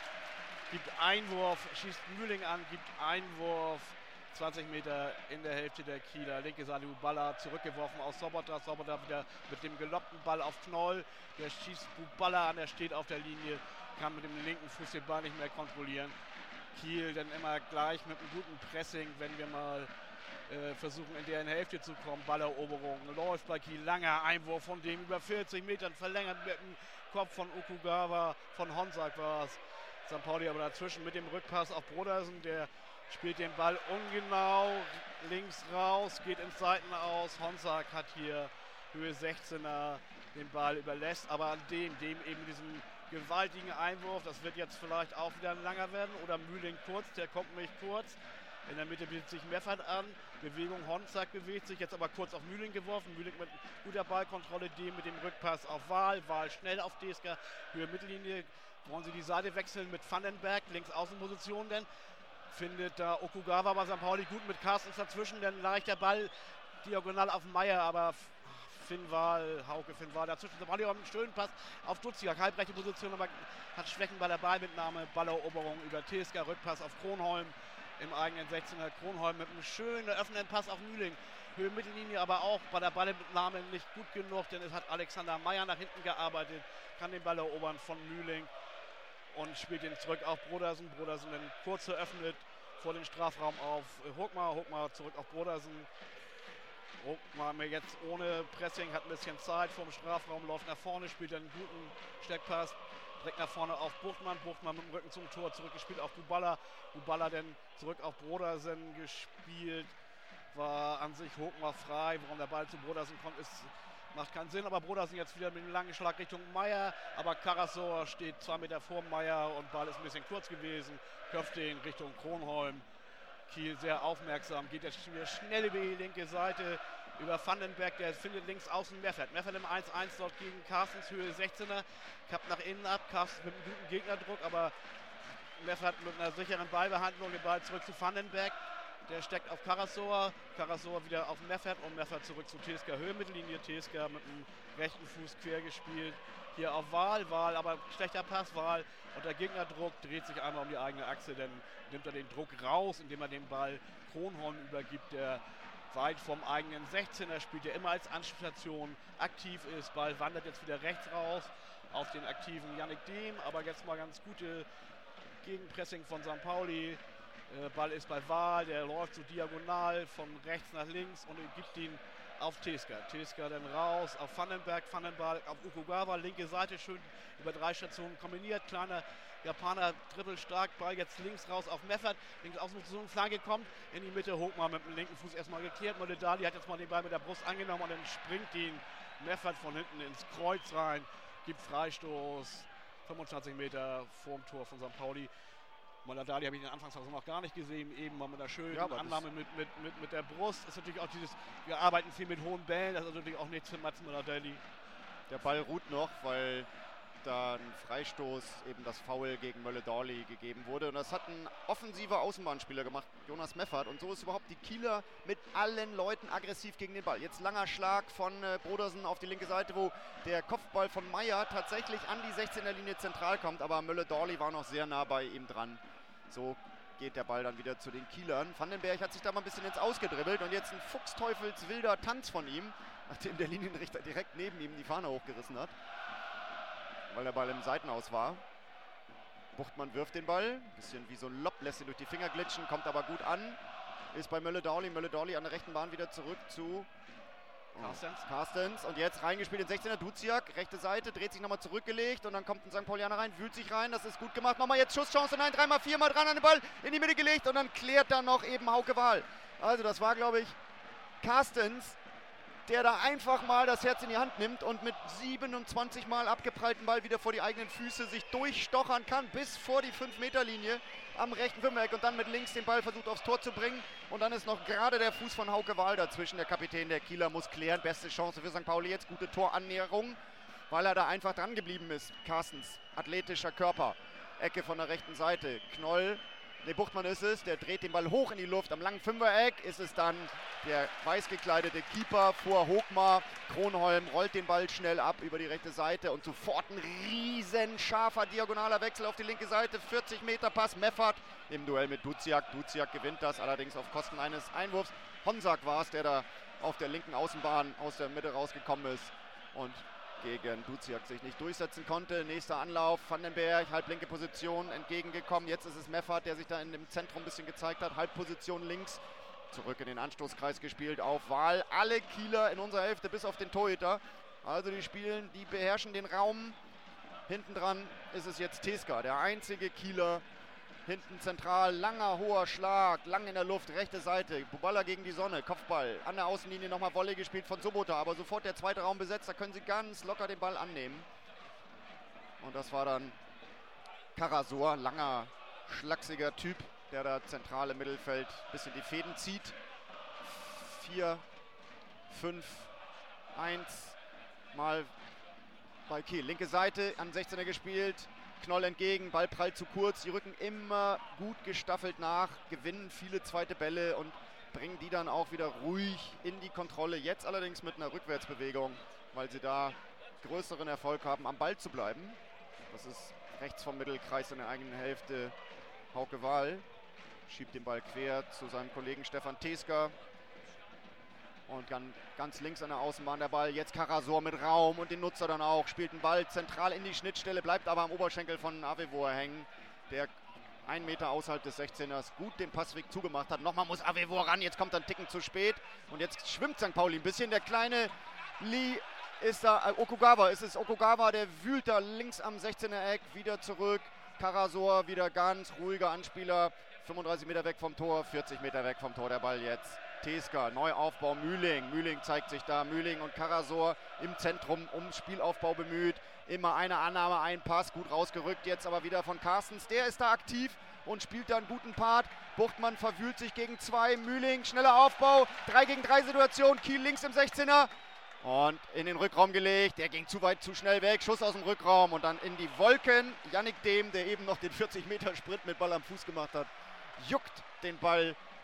gibt Einwurf, schießt Mühling an, gibt Einwurf. zwanzig Meter in der Hälfte der Kieler. Linke Seite Buballa zurückgeworfen aus Sobotta. Sobotta wieder mit dem geloppten Ball auf Knoll. Der schießt Buballa an, der steht auf der Linie, kann mit dem linken Fuß den Ball nicht mehr kontrollieren. Kiel dann immer gleich mit einem guten Pressing, wenn wir mal Äh, versuchen in deren Hälfte zu kommen. Balleroberung läuft bei Kiel, langer Einwurf von dem über vierzig Metern, verlängert mit dem Kopf von Okugawa, von Honsack war es. Sankt Pauli aber dazwischen mit dem Rückpass auf Brodersen, der spielt den Ball ungenau, links raus, geht ins Seitenaus. Honsack hat hier Höhe sechzehner den Ball überlässt, aber an dem, dem eben diesen gewaltigen Einwurf, das wird jetzt vielleicht auch wieder ein langer werden, oder Mühling kurz, der kommt nicht kurz. In der Mitte bietet sich Meffert an. Bewegung Honsack bewegt sich, jetzt aber kurz auf Mühling geworfen. Mühling mit guter Ballkontrolle, dem mit dem Rückpass auf Wahl. Wahl schnell auf Teska. Höhe Mittellinie. Wollen sie die Seite wechseln mit Vandenberg. Links Außenposition denn. Findet da Okugawa bei Sankt Pauli gut mit Carstens dazwischen. Dann leicht der Ball diagonal auf Meier, aber Finn Wahl, Hauke Finn Wahl dazwischen. Sankt Pauli aber einen schönen Pass auf Duziak. Halbrechte Position, aber hat Schwächen bei der Ballmitnahme. Balleroberung über Teska. Rückpass auf Kronholm. Im eigenen sechzehner. Kronholm mit einem schönen öffnenden Pass auf Mühling. Höhe Mittellinie, aber auch bei der Ballmitnahme nicht gut genug, denn es hat Alexander Meier nach hinten gearbeitet, kann den Ball erobern von Mühling und spielt ihn zurück auf Brodersen. Brodersen dann kurz eröffnet vor den Strafraum auf Hochmar. Hochmar zurück auf Brodersen. Hochmar mir jetzt ohne Pressing, hat ein bisschen Zeit vorm Strafraum, läuft nach vorne, spielt einen guten Steckpass. Direkt nach vorne auf Buchtmann. Buchtmann mit dem Rücken zum Tor zurückgespielt auf Buballa. Buballa dann zurück auf Brodersen gespielt. War an sich Hochmar frei. Warum der Ball zu Brodersen kommt, ist, macht keinen Sinn. Aber Brodersen jetzt wieder mit einem langen Schlag Richtung Meier. Aber Karasor steht zwei Meter vor Meier und Ball ist ein bisschen kurz gewesen. Köpft den Richtung Kronholm. Kiel sehr aufmerksam. Geht jetzt wieder schnell über die linke Seite. Über Vandenberg, der findet links außen Meffert. Meffert im eins eins dort gegen Carstens, Höhe sechzehner. Kappt nach innen ab, Carstens mit einem guten Gegnerdruck, aber Meffert mit einer sicheren Ballbehandlung, den Ball zurück zu Vandenberg. Der steckt auf Karasor. Karasor wieder auf Meffert und Meffert zurück zu Teska. Höhenmittellinie. Teska mit dem rechten Fuß quer gespielt. Hier auf Wahl. Wahl, aber schlechter Pass. Wahl unter Gegnerdruck. Dreht sich einmal um die eigene Achse. Dann nimmt er den Druck raus, indem er den Ball Kronholm übergibt, der weit vom eigenen sechzehner spielt, der immer als Anspielstation aktiv ist. Ball wandert jetzt wieder rechts raus auf den aktiven Yannick Dehm. Aber jetzt mal ganz gute Gegenpressing von Sankt Pauli. Ball ist bei Wahl, der läuft so diagonal von rechts nach links und gibt ihn auf Teska. Teska dann raus auf Vandenberg, Vandenberg auf Okugawa, linke Seite schön über drei Stationen kombiniert. Kleiner Japaner, trippelstark, Ball jetzt links raus auf Meffert. Links außen zu so einer Flanke kommt, in die Mitte, Hochmar mit dem linken Fuß erstmal geklärt. Moledali hat jetzt mal den Ball mit der Brust angenommen und dann springt ihn Meffert von hinten ins Kreuz rein, gibt Freistoß, fünfundzwanzig Meter vorm Tor von Sankt Pauli. Moledali habe ich in der Anfangsphase noch gar nicht gesehen, eben mal mit einer schönen ja, Annahme mit, mit, mit, mit der Brust. Ist natürlich auch dieses, wir arbeiten viel mit hohen Bällen, das ist natürlich auch nichts für Mats Moledali. Der Ball ruht noch, weil da ein Freistoß, eben das Foul gegen Moledali gegeben wurde. Und das hat ein offensiver Außenbahnspieler gemacht, Jonas Meffert. Und so ist überhaupt die Kieler mit allen Leuten aggressiv gegen den Ball. Jetzt langer Schlag von äh, Brodersen auf die linke Seite, wo der Kopfball von Meyer tatsächlich an die sechzehner Linie zentral kommt. Aber Moledali war noch sehr nah bei ihm dran. So geht der Ball dann wieder zu den Kielern. Vandenberg hat sich da mal ein bisschen ins Ausgedribbelt und jetzt ein fuchsteufelswilder Tanz von ihm, nachdem der Linienrichter direkt neben ihm die Fahne hochgerissen hat, weil der Ball im Seitenaus war. Buchtmann wirft den Ball, bisschen wie so ein Lob, lässt ihn durch die Finger glitschen, kommt aber gut an. Ist bei Moledali, Moledali an der rechten Bahn wieder zurück zu Carstens. Carstens. Und jetzt reingespielt in sechzehner, Duziak, rechte Seite, dreht sich nochmal zurückgelegt und dann kommt ein Sankt Paulianer rein, wühlt sich rein, das ist gut gemacht. Nochmal jetzt Schusschance, nein, dreimal, viermal dran an den Ball, in die Mitte gelegt und dann klärt da noch eben Hauke Wahl. Also das war, glaube ich, Carstens, der da einfach mal das Herz in die Hand nimmt und mit siebenundzwanzig Mal abgeprallten Ball wieder vor die eigenen Füße sich durchstochern kann bis vor die fünf Meter Linie am rechten Fünfeck und dann mit links den Ball versucht aufs Tor zu bringen. Und dann ist noch gerade der Fuß von Hauke Wahl dazwischen. Der Kapitän der Kieler muss klären. Beste Chance für Sankt Pauli jetzt. Gute Torannäherung, weil er da einfach dran geblieben ist. Carstens, athletischer Körper. Ecke von der rechten Seite. Knoll. Ne, Buchtmann ist es, der dreht den Ball hoch in die Luft. Am langen Fünfereck ist es dann der weiß gekleidete Keeper vor Hochmar. Kronholm rollt den Ball schnell ab über die rechte Seite und sofort ein riesen scharfer diagonaler Wechsel auf die linke Seite. vierzig Meter Pass, Meffert im Duell mit Duziak. Duziak gewinnt das, allerdings auf Kosten eines Einwurfs. Honsack war es, der da auf der linken Außenbahn aus der Mitte rausgekommen ist und gegen Duziak sich nicht durchsetzen konnte. Nächster Anlauf, Vandenberg, halblinke Position, entgegengekommen. Jetzt ist es Meffert, der sich da in dem Zentrum ein bisschen gezeigt hat. Halbposition links, zurück in den Anstoßkreis gespielt, auf Wahl. Alle Kieler in unserer Hälfte, bis auf den Torhüter. Also die spielen, die beherrschen den Raum. Hinten dran ist es jetzt Teska, der einzige Kieler. Hinten zentral, langer, hoher Schlag, lang in der Luft, rechte Seite, Buballa gegen die Sonne, Kopfball, an der Außenlinie nochmal Volley gespielt von Sobota, aber sofort der zweite Raum besetzt, da können sie ganz locker den Ball annehmen. Und das war dann Karasor, langer, schlachsiger Typ, der da zentral im Mittelfeld ein bisschen die Fäden zieht. vier, fünf, eins, mal bei Kiel. Linke Seite, an sechzehner gespielt. Knoll entgegen, Ball prallt zu kurz, die rücken immer gut gestaffelt nach, gewinnen viele zweite Bälle und bringen die dann auch wieder ruhig in die Kontrolle. Jetzt allerdings mit einer Rückwärtsbewegung, weil sie da größeren Erfolg haben, am Ball zu bleiben. Das ist rechts vom Mittelkreis in der eigenen Hälfte Hauke Wahl. Schiebt den Ball quer zu seinem Kollegen Stefan Teska. Und dann ganz links an der Außenbahn der Ball. Jetzt Karasor mit Raum und den Nutzer dann auch. Spielt den Ball zentral in die Schnittstelle, bleibt aber am Oberschenkel von Avevor hängen. Der ein Meter außerhalb des sechzehners gut den Passweg zugemacht hat. Nochmal muss Avevor ran, jetzt kommt er einen Ticken zu spät. Und jetzt schwimmt Sankt Pauli ein bisschen. Der kleine Lee ist da, äh, Okugawa, ist es Okugawa, der wühlt da links am sechzehner Eck wieder zurück. Karasor wieder ganz ruhiger Anspieler. fünfunddreißig Meter weg vom Tor, vierzig Meter weg vom Tor der Ball jetzt. Teska, Neuaufbau, Mühling. Mühling zeigt sich da. Mühling und Karasor im Zentrum um Spielaufbau bemüht. Immer eine Annahme, ein Pass, gut rausgerückt. Jetzt aber wieder von Carstens. Der ist da aktiv und spielt da einen guten Part. Buchtmann verwühlt sich gegen zwei. Mühling, schneller Aufbau. drei gegen drei Situation. Kiel links im sechzehner. Und in den Rückraum gelegt. Der ging zu weit, zu schnell weg. Schuss aus dem Rückraum und dann in die Wolken. Yannick Dehm, der eben noch den vierzig Meter Sprint mit Ball am Fuß gemacht hat, juckt den Ball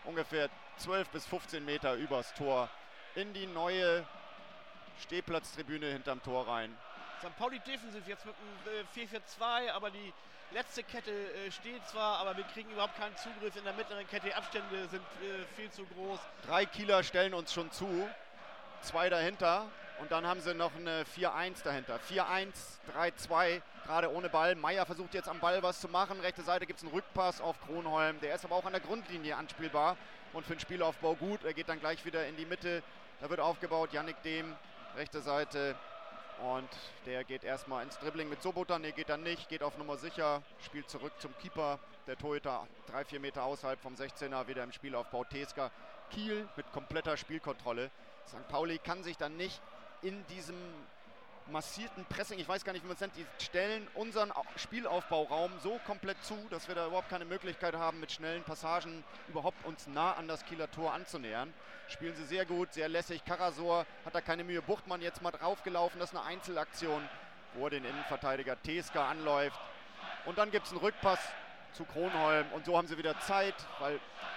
ungefähr zwölf bis fünfzehn Meter übers Tor in die neue Stehplatztribüne hinterm Tor rein. Sankt Pauli defensiv jetzt mit einem äh, vier vier zwei, aber die letzte Kette äh, steht zwar, aber wir kriegen überhaupt keinen Zugriff in der mittleren Kette. Die Abstände sind äh, viel zu groß. Drei Kieler stellen uns schon zu, zwei dahinter und dann haben sie noch eine vier eins dahinter. vier eins, drei zwei, gerade ohne Ball. Meier versucht jetzt am Ball was zu machen. Rechte Seite gibt es einen Rückpass auf Kronholm. Der ist aber auch an der Grundlinie anspielbar und für den Spielaufbau gut. Er geht dann gleich wieder in die Mitte. Da wird aufgebaut, Yannick Dehm, rechte Seite. Und der geht erstmal ins Dribbling mit Sobota. Ne, geht dann nicht, geht auf Nummer sicher, spielt zurück zum Keeper. Der Torhüter drei, vier Meter außerhalb vom sechzehner, wieder im Spielaufbau Teska. Kiel mit kompletter Spielkontrolle. Sankt Pauli kann sich dann nicht in diesem massierten Pressing, ich weiß gar nicht, wie man es nennt, die stellen unseren Spielaufbauraum so komplett zu, dass wir da überhaupt keine Möglichkeit haben, mit schnellen Passagen überhaupt uns nah an das Kieler Tor anzunähern. Spielen sie sehr gut, sehr lässig. Karasor hat da keine Mühe. Buchtmann jetzt mal draufgelaufen, das ist eine Einzelaktion, wo er den Innenverteidiger Teska anläuft. Und dann gibt es einen Rückpass zu Kronholm und so haben sie wieder Zeit, weil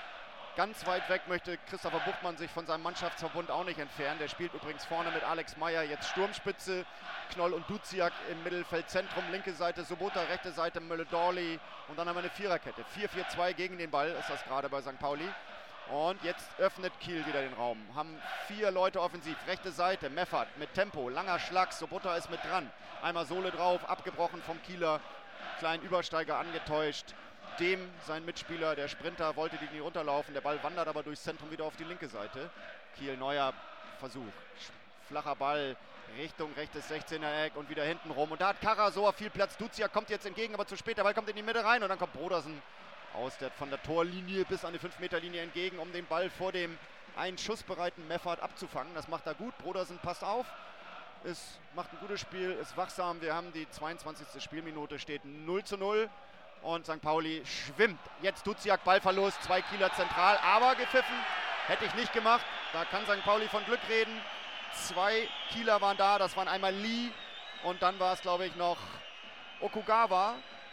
ganz weit weg möchte Christopher Buchtmann sich von seinem Mannschaftsverbund auch nicht entfernen. Der spielt übrigens vorne mit Alex Meyer jetzt Sturmspitze. Knoll und Duziak im Mittelfeldzentrum, linke Seite Sobota, rechte Seite Mölle-Dorli. Und dann haben wir eine Viererkette. vier vier zwei gegen den Ball ist das gerade bei Sankt Pauli. Und jetzt öffnet Kiel wieder den Raum. Haben vier Leute offensiv. Rechte Seite, Meffert mit Tempo, langer Schlag. Sobota ist mit dran. Einmal Sohle drauf, abgebrochen vom Kieler. Kleinen Übersteiger angetäuscht. Dem, sein Mitspieler, der Sprinter, wollte die Linie runterlaufen. Der Ball wandert aber durchs Zentrum wieder auf die linke Seite. Kiel, neuer Versuch. Flacher Ball Richtung rechtes sechzehner Eck und wieder hinten rum. Und da hat Karasor viel Platz. Duziak kommt jetzt entgegen, aber zu spät. Der Ball kommt in die Mitte rein und dann kommt Brodersen aus der, von der Torlinie bis an die fünf Meter Linie entgegen, um den Ball vor dem einen schussbereiten Meffert abzufangen. Das macht er gut. Brodersen passt auf. Es macht ein gutes Spiel, ist wachsam. Wir haben die zweiundzwanzigste Spielminute, steht null zu null. Und Sankt Pauli schwimmt. Jetzt Duziak, Ballverlust, zwei Kieler zentral, aber gepfiffen hätte ich nicht gemacht. Da kann Sankt Pauli von Glück reden. Zwei Kieler waren da, das waren einmal Lee und dann war es, glaube ich, noch Okugawa.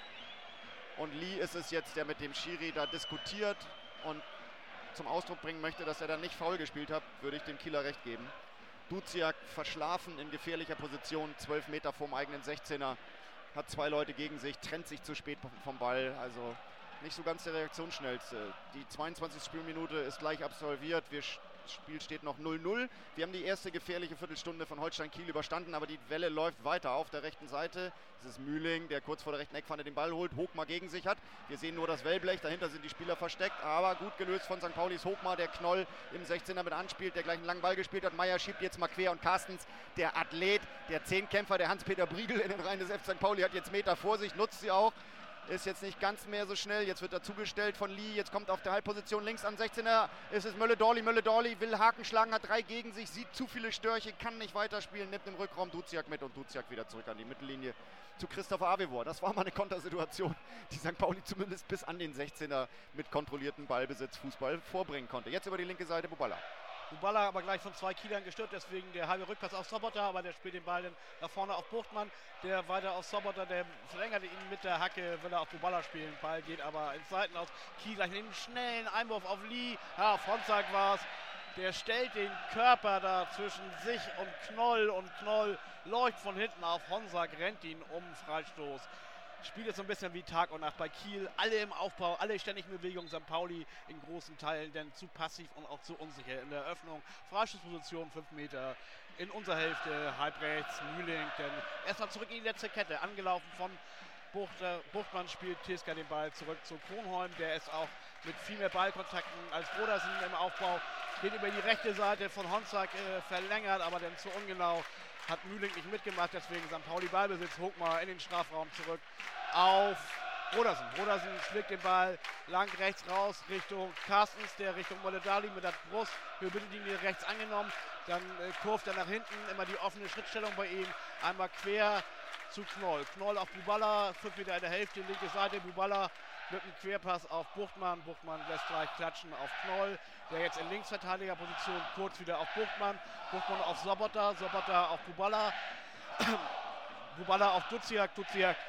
Und Lee ist es jetzt, der mit dem Schiri da diskutiert und zum Ausdruck bringen möchte, dass er da nicht faul gespielt hat, würde ich dem Kieler recht geben. Duziak verschlafen in gefährlicher Position, zwölf Meter vorm eigenen sechzehner. Hat zwei Leute gegen sich, trennt sich zu spät vom Ball, also nicht so ganz der reaktionsschnellste. Die zweiundzwanzigste Spielminute ist gleich absolviert, wir das Spiel steht noch null null. Wir haben die erste gefährliche Viertelstunde von Holstein Kiel überstanden, aber die Welle läuft weiter auf der rechten Seite. Es ist Mühling, der kurz vor der rechten Eckpfanne den Ball holt, Hochmar gegen sich hat. Wir sehen nur das Wellblech, dahinter sind die Spieler versteckt, aber gut gelöst von Sankt Paulis Hochmar, der Knoll im sechzehner mit anspielt, der gleich einen langen Ball gespielt hat. Meier schiebt jetzt mal quer und Carstens, der Athlet, der Zehnkämpfer, der Hans-Peter Briegel in den Reihen des F C Sankt Pauli, hat jetzt Meter vor sich, nutzt sie auch. Ist jetzt nicht ganz mehr so schnell, jetzt wird er zugestellt von Lee, jetzt kommt auf der Halbposition links an sechzehner, es ist Mölle-Dorli, Mölle-Dorli will Haken schlagen, hat drei gegen sich, sieht zu viele Störche, kann nicht weiterspielen, nimmt im Rückraum Duziak mit und Duziak wieder zurück an die Mittellinie zu Christopher Avevor. Das war mal eine Kontersituation, die Sankt Pauli zumindest bis an den sechzehner mit kontrolliertem Ballbesitz Fußball vorbringen konnte. Jetzt über die linke Seite Buballa. Buballa aber gleich von zwei Kielern gestört, deswegen der halbe Rückpass auf Sobota, aber der spielt den Ball dann nach vorne auf Buchtmann, der weiter auf Sobota, der verlängert ihn mit der Hacke, will er auf Buballa spielen, Ball geht aber ins Seiten aus, Kiel gleich einen schnellen Einwurf auf Lee, ja, Fronzak war es, der stellt den Körper da zwischen sich und Knoll und Knoll läuft von hinten auf Honsack, rennt ihn um, Freistoß. Spielt jetzt so ein bisschen wie Tag und Nacht bei Kiel. Alle im Aufbau, alle ständig in Bewegung. Sankt Pauli in großen Teilen, denn zu passiv und auch zu unsicher in der Eröffnung. Freistoßposition, fünf Meter in unserer Hälfte, halb rechts, Mühling. Denn erstmal zurück in die letzte Kette, angelaufen von Buchter. Buchtmann spielt Teska den Ball zurück zu Kronholm. Der ist auch mit viel mehr Ballkontakten als Brodersen im Aufbau. Geht über die rechte Seite von Honsack äh, verlängert, aber dann zu ungenau. Hat Mühling nicht mitgemacht, deswegen Sankt Pauli Ballbesitz, Hochmar in den Strafraum zurück auf Brodersen. Brodersen schlägt den Ball lang rechts raus Richtung Carstens, der Richtung Mölle-Dorli mit der Brust für Mittellinie rechts angenommen. Dann äh, kurft er nach hinten, immer die offene Schrittstellung bei ihm. Einmal quer zu Knoll. Knoll auf Buballa, fünf Meter in der Hälfte, linke Seite, Buballa mit einem Querpass auf Buchtmann. Buchtmann lässt gleich klatschen auf Knoll, der jetzt in Linksverteidigerposition kurz wieder auf Buchtmann. Buchtmann auf Sobota, Sobota auf Buballa. Buballa auf Duziak, Duziak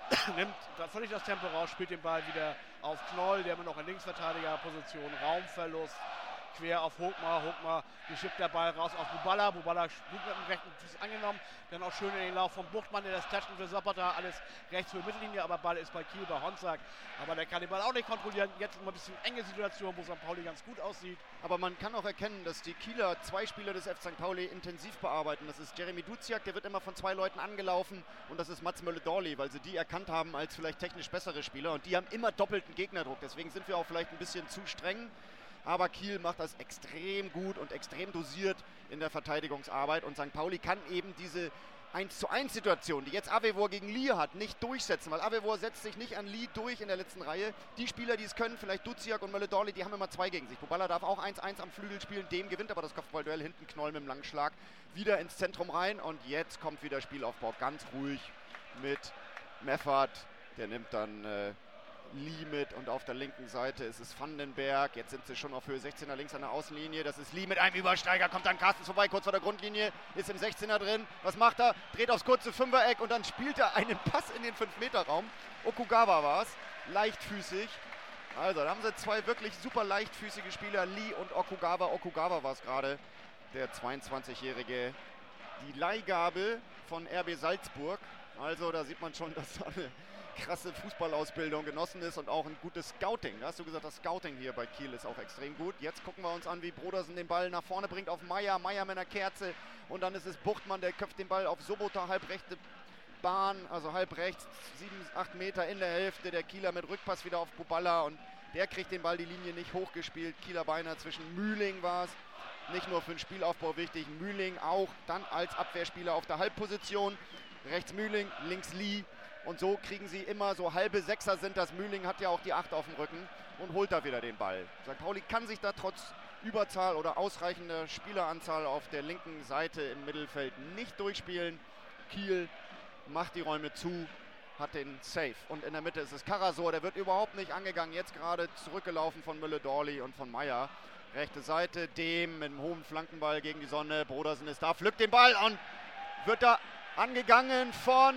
nimmt da völlig das Tempo raus, spielt den Ball wieder auf Knoll, der immer noch in Linksverteidigerposition, Raumverlust, quer auf Hochmar, Hochmar geschickt der Ball raus auf Buballa, Buballa gut mit dem rechten Fuß angenommen, dann auch schön in den Lauf von Buchtmann, der das Touchen für Soppota, alles rechts für Mittellinie, aber Ball ist bei Kiel, bei Honsack, aber der kann den Ball auch nicht kontrollieren, jetzt immer ein bisschen enge Situation, wo Sankt Pauli ganz gut aussieht. Aber man kann auch erkennen, dass die Kieler zwei Spieler des F C Sankt Pauli intensiv bearbeiten, das ist Jeremy Duziak, der wird immer von zwei Leuten angelaufen und das ist Mats Mölle-Dorli, weil sie die erkannt haben als vielleicht technisch bessere Spieler und die haben immer doppelten Gegnerdruck, deswegen sind wir auch vielleicht ein bisschen zu streng. Aber Kiel macht das extrem gut und extrem dosiert in der Verteidigungsarbeit. Und Sankt Pauli kann eben diese eins zu eins Situation, die jetzt Avevor gegen Lee hat, nicht durchsetzen. Weil Avevor setzt sich nicht an Lee durch in der letzten Reihe. Die Spieler, die es können, vielleicht Duziak und Mölle-Dorli, die haben immer zwei gegen sich. Buballa darf auch eins eins am Flügel spielen, dem gewinnt aber das Kopfballduell. Hinten Knoll mit dem langen Schlag wieder ins Zentrum rein. Und jetzt kommt wieder Spielaufbau ganz ruhig mit Meffert. Der nimmt dann... Äh, Lee mit und auf der linken Seite ist es Vandenberg. Jetzt sind sie schon auf Höhe sechzehner links an der Außenlinie. Das ist Lee mit einem Übersteiger. Kommt dann Carstens vorbei, kurz vor der Grundlinie. Ist im sechzehner drin. Was macht er? Dreht aufs kurze Fünfereck und dann spielt er einen Pass in den fünf Meter Raum. Okugawa war es. Leichtfüßig. Also, da haben sie zwei wirklich super leichtfüßige Spieler. Lee und Okugawa. Okugawa war es gerade. Der zweiundzwanzigjährige. Die Leihgabe von R B Salzburg. Also, da sieht man schon, dass da eine krasse Fußballausbildung genossen ist und auch ein gutes Scouting. Da hast du gesagt, das Scouting hier bei Kiel ist auch extrem gut. Jetzt gucken wir uns an, wie Brodersen den Ball nach vorne bringt auf Meier. Meier mit einer Kerze und dann ist es Buchtmann, der köpft den Ball auf Sobota, halbrechte Bahn, also halb rechts, sieben, acht Meter in der Hälfte. Der Kieler mit Rückpass wieder auf Buballa und der kriegt den Ball die Linie nicht hochgespielt. Kieler Beiner zwischen Mühling war es. Nicht nur für den Spielaufbau wichtig, Mühling auch dann als Abwehrspieler auf der Halbposition. Rechts Mühling, links Lee. Und so kriegen sie immer so halbe Sechser sind das. Mühling hat ja auch die acht auf dem Rücken und holt da wieder den Ball. Sankt Pauli kann sich da trotz Überzahl oder ausreichender Spieleranzahl auf der linken Seite im Mittelfeld nicht durchspielen. Kiel macht die Räume zu, hat den Safe. Und in der Mitte ist es Karasor, der wird überhaupt nicht angegangen. Jetzt gerade zurückgelaufen von Mölle-Dorli und von Meier. Rechte Seite, dem mit einem hohen Flankenball gegen die Sonne. Brodersen ist da, pflückt den Ball und wird da angegangen von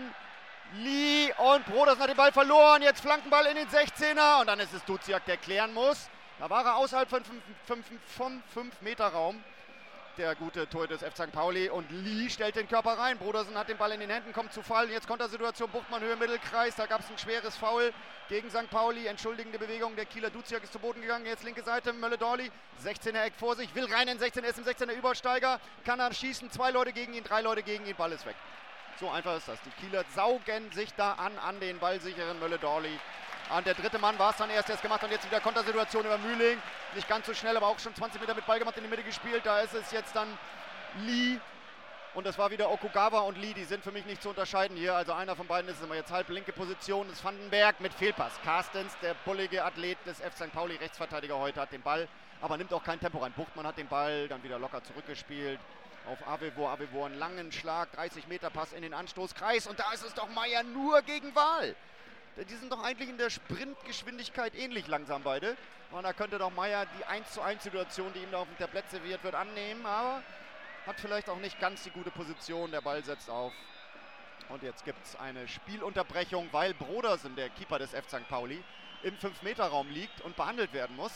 Lee und Brodersen hat den Ball verloren, jetzt Flankenball in den sechzehner und dann ist es Duziak, der klären muss. Da war er außerhalb von fünf Meter Raum, der gute Torhüter des F C Sankt Pauli und Lee stellt den Körper rein. Brodersen hat den Ball in den Händen, kommt zu Fall, jetzt Kontersituation, Buchtmann Höhe Mittelkreis, da gab es ein schweres Foul gegen Sankt Pauli, entschuldigende Bewegung, der Kieler Duziak ist zu Boden gegangen, jetzt linke Seite, Mölle-Dorli, sechzehner Eck vor sich, will rein in den sechzehner, ist im sechzehner Übersteiger, kann er schießen, zwei Leute gegen ihn, drei Leute gegen ihn, Ball ist weg. So einfach ist das. Die Kieler saugen sich da an, an den ballsicheren Mölle-Dorli. Und der dritte Mann war es dann erst, der es gemacht hat. Und jetzt wieder Kontersituation über Mühling. Nicht ganz so schnell, aber auch schon zwanzig Meter mit Ball gemacht, in die Mitte gespielt. Da ist es jetzt dann Lee. Und das war wieder Okugawa und Lee. Die sind für mich nicht zu unterscheiden hier. Also einer von beiden ist es immer jetzt halb linke Position. Das ist Vandenberg mit Fehlpass. Carstens, der bullige Athlet des F C Sankt Pauli, Rechtsverteidiger heute, hat den Ball. Aber nimmt auch kein Tempo rein. Buchtmann hat den Ball dann wieder locker zurückgespielt. Auf Avevor, Avevor einen langen Schlag, dreißig Meter Pass in den Anstoßkreis und da ist es doch Meier nur gegen Wahl. Die sind doch eigentlich in der Sprintgeschwindigkeit ähnlich langsam beide. Und da könnte doch Meier die eins zu eins Situation, die ihm da auf dem Tablett serviert wird, annehmen, aber hat vielleicht auch nicht ganz die gute Position. Der Ball setzt auf und jetzt gibt es eine Spielunterbrechung, weil Brodersen, der Keeper des F C Sankt Pauli, im fünf Meter Raum liegt und behandelt werden muss.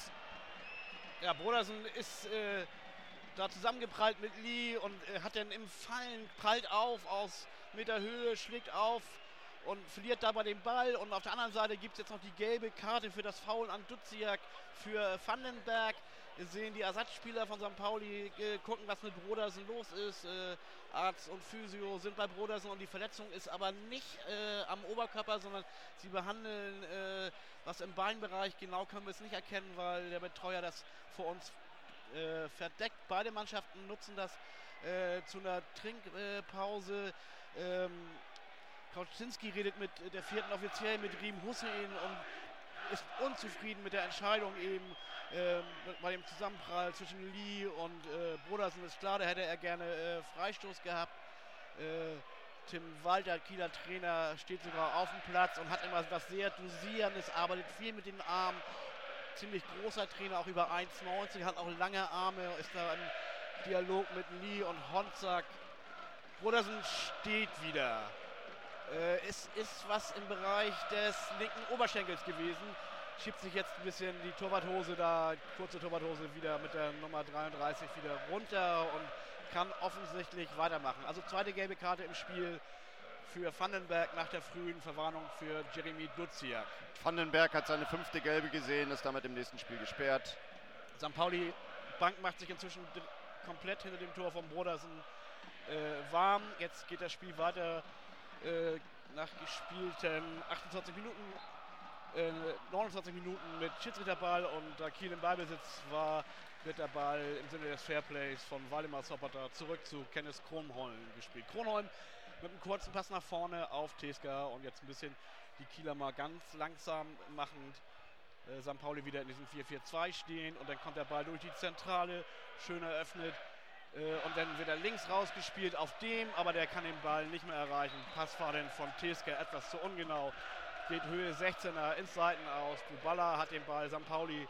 Ja, Brodersen ist äh da zusammengeprallt mit Lee und äh, hat dann im Fallen, prallt auf aus Meter Höhe, schlägt auf und verliert dabei den Ball. Und auf der anderen Seite gibt es jetzt noch die gelbe Karte für das Foul an Duziak für Vandenberg. Wir sehen die Ersatzspieler von Sankt Pauli äh, gucken, was mit Brodersen los ist. Äh, Arzt und Physio sind bei Brodersen und die Verletzung ist aber nicht äh, am Oberkörper, sondern sie behandeln äh, was im Beinbereich. Genau können wir es nicht erkennen, weil der Betreuer das vor uns Äh, verdeckt. Beide Mannschaften nutzen das äh, zu einer Trinkpause. Äh, ähm, Kautschinski redet mit der vierten Offiziell, mit Riem Hussein und ist unzufrieden mit der Entscheidung eben äh, bei dem Zusammenprall zwischen Lee und äh, Brodersen. Ist klar, da hätte er gerne äh, Freistoß gehabt. Äh, Tim Walter, Kieler Trainer, steht sogar auf dem Platz und hat immer was sehr Dosierendes, arbeitet viel mit den Armen. Ziemlich großer Trainer, auch über eins neunzig, hat auch lange Arme, ist da im Dialog mit Lee und Honsack. Brodersen steht wieder. Äh, es ist was im Bereich des linken Oberschenkels gewesen. Schiebt sich jetzt ein bisschen die Torwarthose da, kurze Torwarthose wieder mit der Nummer dreiunddreißig wieder runter und kann offensichtlich weitermachen. Also zweite gelbe Karte im Spiel für Vandenberg nach der frühen Verwarnung für Jeremy Duziak. Vandenberg hat seine fünfte gelbe gesehen, ist damit im nächsten Spiel gesperrt. Sankt Pauli Bank macht sich inzwischen komplett hinter dem Tor von Brodersen äh, warm. Jetzt geht das Spiel weiter äh, nach gespielten achtundzwanzig Minuten. Äh, neunundzwanzig Minuten mit Schiedsrichterball und da Kiel im Ballbesitz war, wird der Ball im Sinne des Fairplays von Waldemar Sopota zurück zu Kenneth Kronholm gespielt. Kronholm mit einem kurzen Pass nach vorne auf Teska und jetzt ein bisschen die Kieler mal ganz langsam machend. Äh, Sankt Pauli wieder in diesem vier vier zwei stehen und dann kommt der Ball durch die Zentrale, schön eröffnet äh, und dann wird er links rausgespielt auf dem, aber der kann den Ball nicht mehr erreichen. Passfahren von Teska etwas zu ungenau. Geht Höhe sechzehner ins Seitenaus. Buballa hat den Ball. Sankt Pauli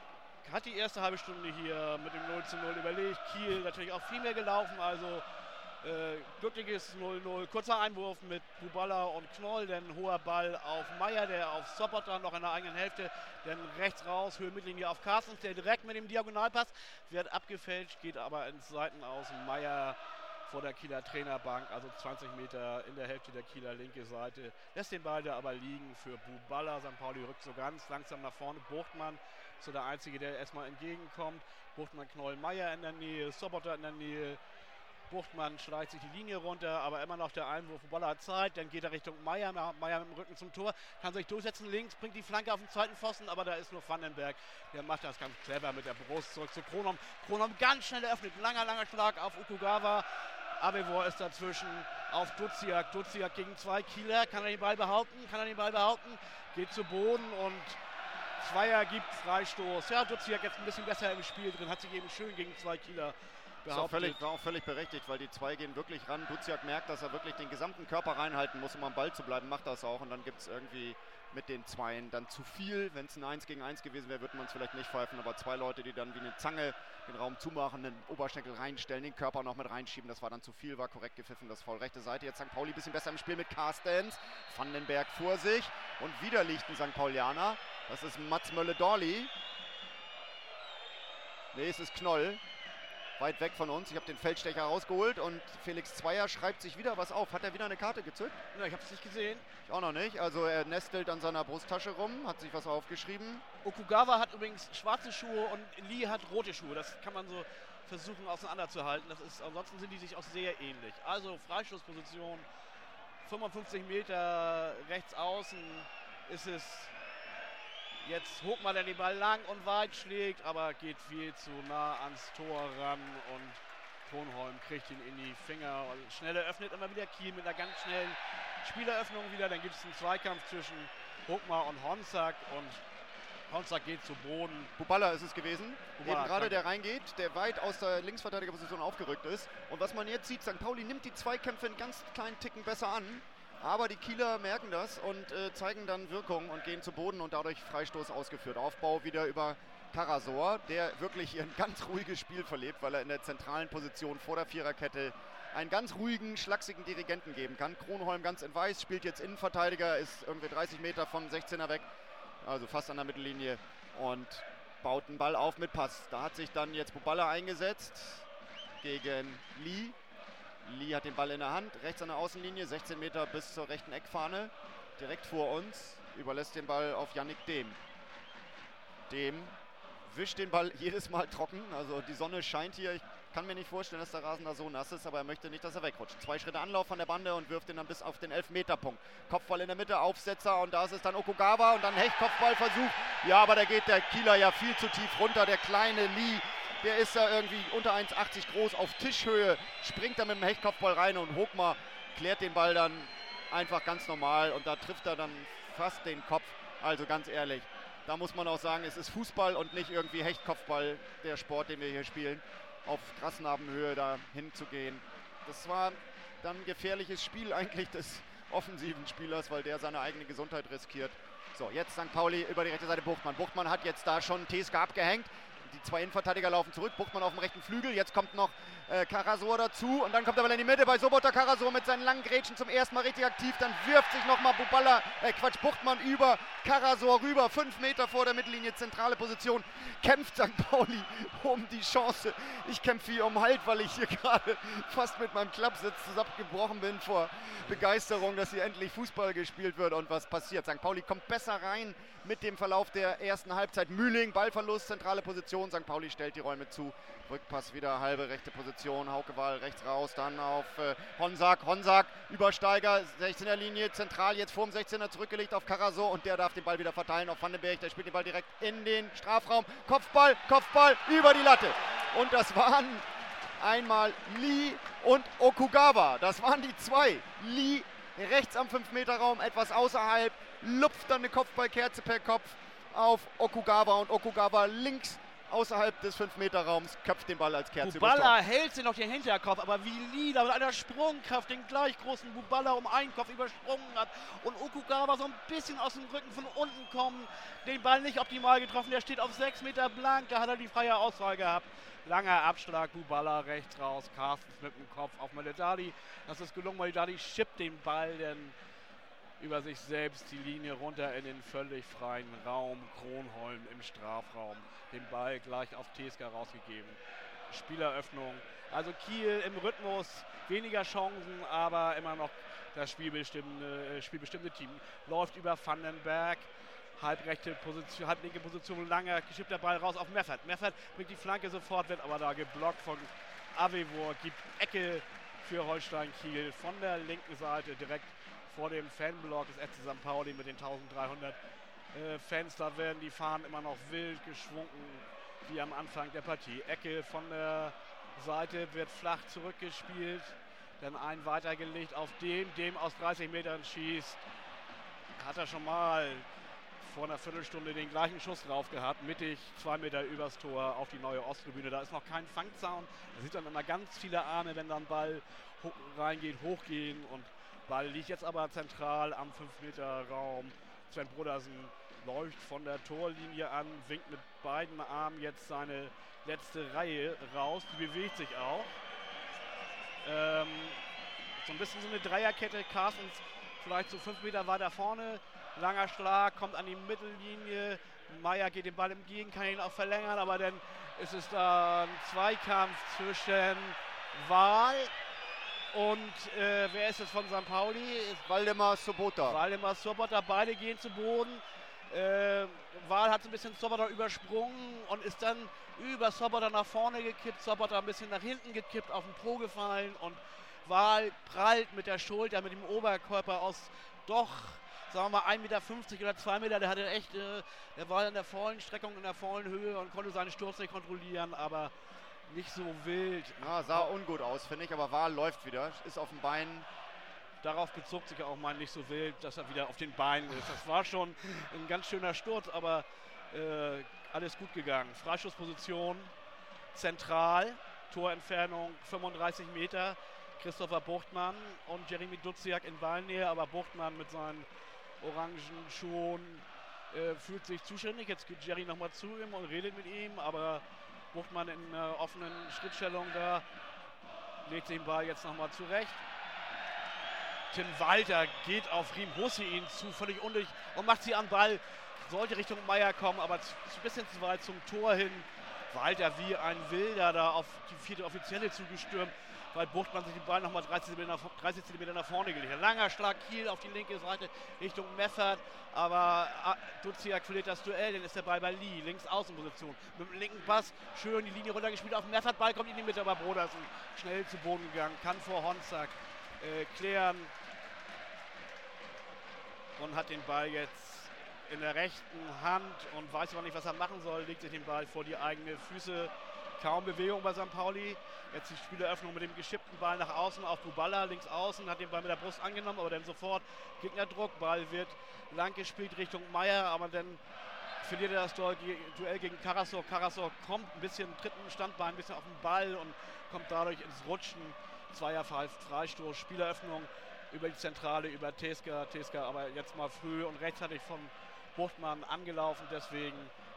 hat die erste halbe Stunde hier mit dem null zu null überlegt. Kiel natürlich auch viel mehr gelaufen. Also äh, glückliches null null. Kurzer Einwurf mit Buballa und Knoll. Dann hoher Ball auf Meier, der auf Sopota noch in der eigenen Hälfte. Dann rechts raus, Höhe Mittellinie auf Carstens, der direkt mit dem Diagonalpass wird abgefälscht, geht aber ins Seitenaus. Meier vor der Kieler Trainerbank, also zwanzig Meter in der Hälfte der Kieler linke Seite. Lässt den Ball da aber liegen für Buballa. Sankt Pauli rückt so ganz langsam nach vorne. Buchtmann so der Einzige, der erstmal entgegenkommt. Buchtmann, Knoll, Meier in der Nähe, Sopota in der Nähe. Buchtmann schleicht sich die Linie runter, aber immer noch der Einwurf. Buballa hat Zeit, dann geht er Richtung Meier. Meier mit dem Rücken zum Tor, kann sich durchsetzen links, bringt die Flanke auf den zweiten Pfosten, aber da ist nur Vandenberg. Der macht das ganz clever mit der Brust zurück zu Kronholm. Kronholm ganz schnell eröffnet, langer, langer Schlag auf Okugawa. Abevor ist dazwischen auf Duziak. Duziak gegen zwei Kieler. Kann er den Ball behaupten? Kann er den Ball behaupten? Geht zu Boden und Zweier gibt Freistoß. Ja, Duziak jetzt ein bisschen besser im Spiel drin. Hat sich eben schön gegen zwei Kieler behauptet. War auch, völlig, war auch völlig berechtigt, weil die zwei gehen wirklich ran. Duziak merkt, dass er wirklich den gesamten Körper reinhalten muss, um am Ball zu bleiben. Macht das auch. Und dann gibt es irgendwie mit den Zweien dann zu viel. Wenn es ein eins gegen eins gewesen wäre, würde man es vielleicht nicht pfeifen. Aber zwei Leute, die dann wie eine Zange den Raum zumachen, den Oberschenkel reinstellen, den Körper noch mit reinschieben. Das war dann zu viel, war korrekt gepfiffen, das Foul. Rechte Seite, jetzt Sankt Pauli ein bisschen besser im Spiel mit Carstens. Vandenberg vor sich und wieder liegt ein Sankt Paulianer. Das ist Mats Mölle-Dorli. Nee, es ist Knoll. Weit weg von uns. Ich habe den Feldstecher rausgeholt und Felix Zweier schreibt sich wieder was auf. Hat er wieder eine Karte gezückt? Ja, ich habe es nicht gesehen. Ich auch noch nicht. Also er nestelt an seiner Brusttasche rum, hat sich was aufgeschrieben. Okugawa hat übrigens schwarze Schuhe und Lee hat rote Schuhe. Das kann man so versuchen auseinanderzuhalten. Das ist, ansonsten sind die sich auch sehr ähnlich. Also Freistoßposition, fünfundfünfzig Meter rechts außen ist es jetzt Hochmann, der den Ball lang und weit schlägt, aber geht viel zu nah ans Tor ran und Kronholm kriegt ihn in die Finger. Und schnell eröffnet immer wieder Kiel mit einer ganz schnellen Spieleröffnung wieder. Dann gibt es einen Zweikampf zwischen Hochmar und Honsack und Honsack geht zu Boden. Buballa ist es gewesen, Buballa, eben gerade der reingeht, der weit aus der Linksverteidigerposition aufgerückt ist. Und was man jetzt sieht, Sankt Pauli nimmt die Zweikämpfe einen ganz kleinen Ticken besser an. Aber die Kieler merken das und äh, zeigen dann Wirkung und gehen zu Boden und dadurch Freistoß ausgeführt. Aufbau wieder über Karasor, der wirklich hier ein ganz ruhiges Spiel verlebt, weil er in der zentralen Position vor der Viererkette einen ganz ruhigen, schlachsigen Dirigenten geben kann. Kronholm ganz in weiß, spielt jetzt Innenverteidiger, ist irgendwie dreißig Meter vom sechzehner weg, also fast an der Mittellinie und baut den Ball auf mit Pass. Da hat sich dann jetzt Buballa eingesetzt gegen Lee. Lee hat den Ball in der Hand, rechts an der Außenlinie, sechzehn Meter bis zur rechten Eckfahne, direkt vor uns, überlässt den Ball auf Yannick Dehm. Dehm wischt den Ball jedes Mal trocken, also die Sonne scheint hier, ich kann mir nicht vorstellen, dass der Rasen da so nass ist, aber er möchte nicht, dass er wegrutscht. Zwei Schritte Anlauf von der Bande und wirft ihn dann bis auf den Elfmeterpunkt. Kopfball in der Mitte, Aufsetzer und da ist es dann Okugawa und dann Hecht-Kopfballversuch. Ja, aber da geht der Kieler ja viel zu tief runter, der kleine Lee. Der ist da irgendwie unter eins achtzig groß, auf Tischhöhe, springt da mit dem Hechtkopfball rein und Hochmar klärt den Ball dann einfach ganz normal und da trifft er dann fast den Kopf. Also ganz ehrlich, da muss man auch sagen, es ist Fußball und nicht irgendwie Hechtkopfball, der Sport, den wir hier spielen, auf Grasnarbenhöhe da hinzugehen. Das war dann ein gefährliches Spiel eigentlich des offensiven Spielers, weil der seine eigene Gesundheit riskiert. So, jetzt Sankt Pauli über die rechte Seite Buchtmann. Buchtmann hat jetzt da schon Teska abgehängt. die zwei Innenverteidiger laufen zurück, Buchtmann auf dem rechten Flügel, jetzt kommt noch äh, Karasor dazu und dann kommt er mal in die Mitte bei Sobota. Karasor mit seinen langen Grätschen zum ersten Mal richtig aktiv, dann wirft sich nochmal Buballa, äh Quatsch, Buchtmann über Karasor rüber, fünf Meter vor der Mittellinie, zentrale Position, kämpft Sankt Pauli um die Chance. Ich kämpfe hier um Halt, weil ich hier gerade fast mit meinem Klappsitz zusammengebrochen bin vor Begeisterung, dass hier endlich Fußball gespielt wird und was passiert. Sankt Pauli kommt besser rein mit dem Verlauf der ersten Halbzeit. Mühling, Ballverlust, zentrale Position, Sankt Pauli stellt die Räume zu. Rückpass wieder, halbe rechte Position, Haukewahl rechts raus, dann auf äh, Honsack, Honsack, Übersteiger, sechzehner Linie, zentral jetzt vorm sechzehner zurückgelegt auf Karasor und der darf den Ball wieder verteilen auf Vandenberg, der spielt den Ball direkt in den Strafraum, Kopfball, Kopfball, über die Latte. Und das waren einmal Lee und Okugawa, das waren die zwei. Lee rechts am fünf Meter Raum, etwas außerhalb, lupft dann eine Kopfballkerze per Kopf auf Okugawa und Okugawa links außerhalb des fünf Meter Raums köpft den Ball als Kerze. Buballa hält sich noch den Hinterkopf, aber wie Lee da mit einer Sprungkraft den gleich großen Buballa um einen Kopf übersprungen hat und Okugawa so ein bisschen aus dem Rücken von unten kommen, den Ball nicht optimal getroffen, der steht auf sechs Meter blank, da hat er die freie Auswahl gehabt. Langer Abschlag, Buballa rechts raus, Carstens mit dem Kopf auf Maledadi. Das ist gelungen, Maledadi schippt den Ball denn über sich selbst die Linie runter in den völlig freien Raum. Kronholm im Strafraum, den Ball gleich auf Teska rausgegeben. Spieleröffnung, also Kiel im Rhythmus, weniger Chancen, aber immer noch das spielbestimmende, spielbestimmte Team. Läuft über Vandenberg, halbrechte Position, halblinke Position, langer geschippter Ball raus auf Meffert. Meffert bringt die Flanke sofort, wird aber da geblockt von Avevor, gibt Ecke für Holstein Kiel von der linken Seite direkt vor dem Fanblock des F C Sankt Pauli mit den eintausenddreihundert äh, Fans. Da werden die Fahnen immer noch wild geschwungen, wie am Anfang der Partie. Ecke von der Seite wird flach zurückgespielt, dann ein weitergelegt auf dem, dem aus dreißig Metern schießt. Hat er schon mal vor einer Viertelstunde den gleichen Schuss drauf gehabt, mittig zwei Meter übers Tor auf die neue Osttribüne. Da ist noch kein Fangzaun. Da sieht man immer ganz viele Arme, wenn dann Ball ho- reingeht, hochgehen und Ball liegt jetzt aber zentral am fünf Meter Raum. Sven Brodersen läuft von der Torlinie an, winkt mit beiden Armen jetzt seine letzte Reihe raus. Die bewegt sich auch. Ähm, so ein bisschen so eine Dreierkette. Carstens vielleicht so fünf Meter weiter vorne. Langer Schlag, kommt an die Mittellinie. Meier geht den Ball entgegen, kann ihn auch verlängern, aber dann ist es da ein Zweikampf zwischen Wahl und äh, wer ist es von Sankt Pauli? Waldemar Sobota. Waldemar Sobota, beide gehen zu Boden. Äh, Wahl hat so ein bisschen Sobota übersprungen und ist dann über Sobota nach vorne gekippt. Sobota ein bisschen nach hinten gekippt, auf den Po gefallen und Wahl prallt mit der Schulter, mit dem Oberkörper aus doch, sagen wir mal, ein Meter fünfzig oder zwei Meter. Der hatte echt, äh, der war in der vollen Streckung, in der vollen Höhe und konnte seinen Sturz nicht kontrollieren, aber nicht so wild. Ja, sah ungut aus, finde ich, aber Wahl läuft wieder, ist auf dem Bein. Darauf bezog sich ja auch mal nicht so wild, dass er wieder auf den Beinen ist. Das war schon ein ganz schöner Sturz, aber äh, alles gut gegangen. Freischussposition zentral, Torentfernung fünfunddreißig Meter. Christopher Buchtmann und Jeremy Duziak in Ballnähe, aber Buchtmann mit seinen orangen Schuhen äh, fühlt sich zuständig. Jetzt geht Jerry nochmal zu ihm und redet mit ihm, aber Buchtmann in einer offenen Schrittstellung da, legt den Ball jetzt nochmal zurecht. Tim Walter geht auf Riem Hussein zu, völlig unnötig und macht sie an Ball. Sollte Richtung Meier kommen, aber zu, ein bisschen zu weit zum Tor hin. Walter wie ein Wilder da auf die vierte Offizielle zugestürmt, weil Buchtmann sich den Ball nochmal dreißig Zentimeter nach vorne gelegt hat. Langer Schlag Kiel auf die linke Seite Richtung Meffert, aber Duziak verliert das Duell, dann ist der Ball bei Lee, links Außenposition. Mit dem linken Pass schön die Linie runtergespielt auf Meffert, Ball kommt in die Mitte, aber Brodersen schnell zu Boden gegangen, kann vor Honsack äh, klären und hat den Ball jetzt in der rechten Hand und weiß aber nicht, was er machen soll, legt sich den Ball vor die eigenen Füße. Kaum Bewegung bei Sankt Pauli. Jetzt die Spieleröffnung mit dem geschippten Ball nach außen auf Buballa, links außen, hat den Ball mit der Brust angenommen, aber dann sofort Gegnerdruck. Ball wird lang gespielt Richtung Meier, aber dann verliert er das Duell gegen Karasor. Karasor kommt ein bisschen, tritt im Standbein ein bisschen auf den Ball und kommt dadurch ins Rutschen. Zweierfall, Freistoß, Spieleröffnung über die Zentrale, über Teska. Teska aber jetzt mal früh und rechtzeitig von Buchtmann angelaufen, deswegen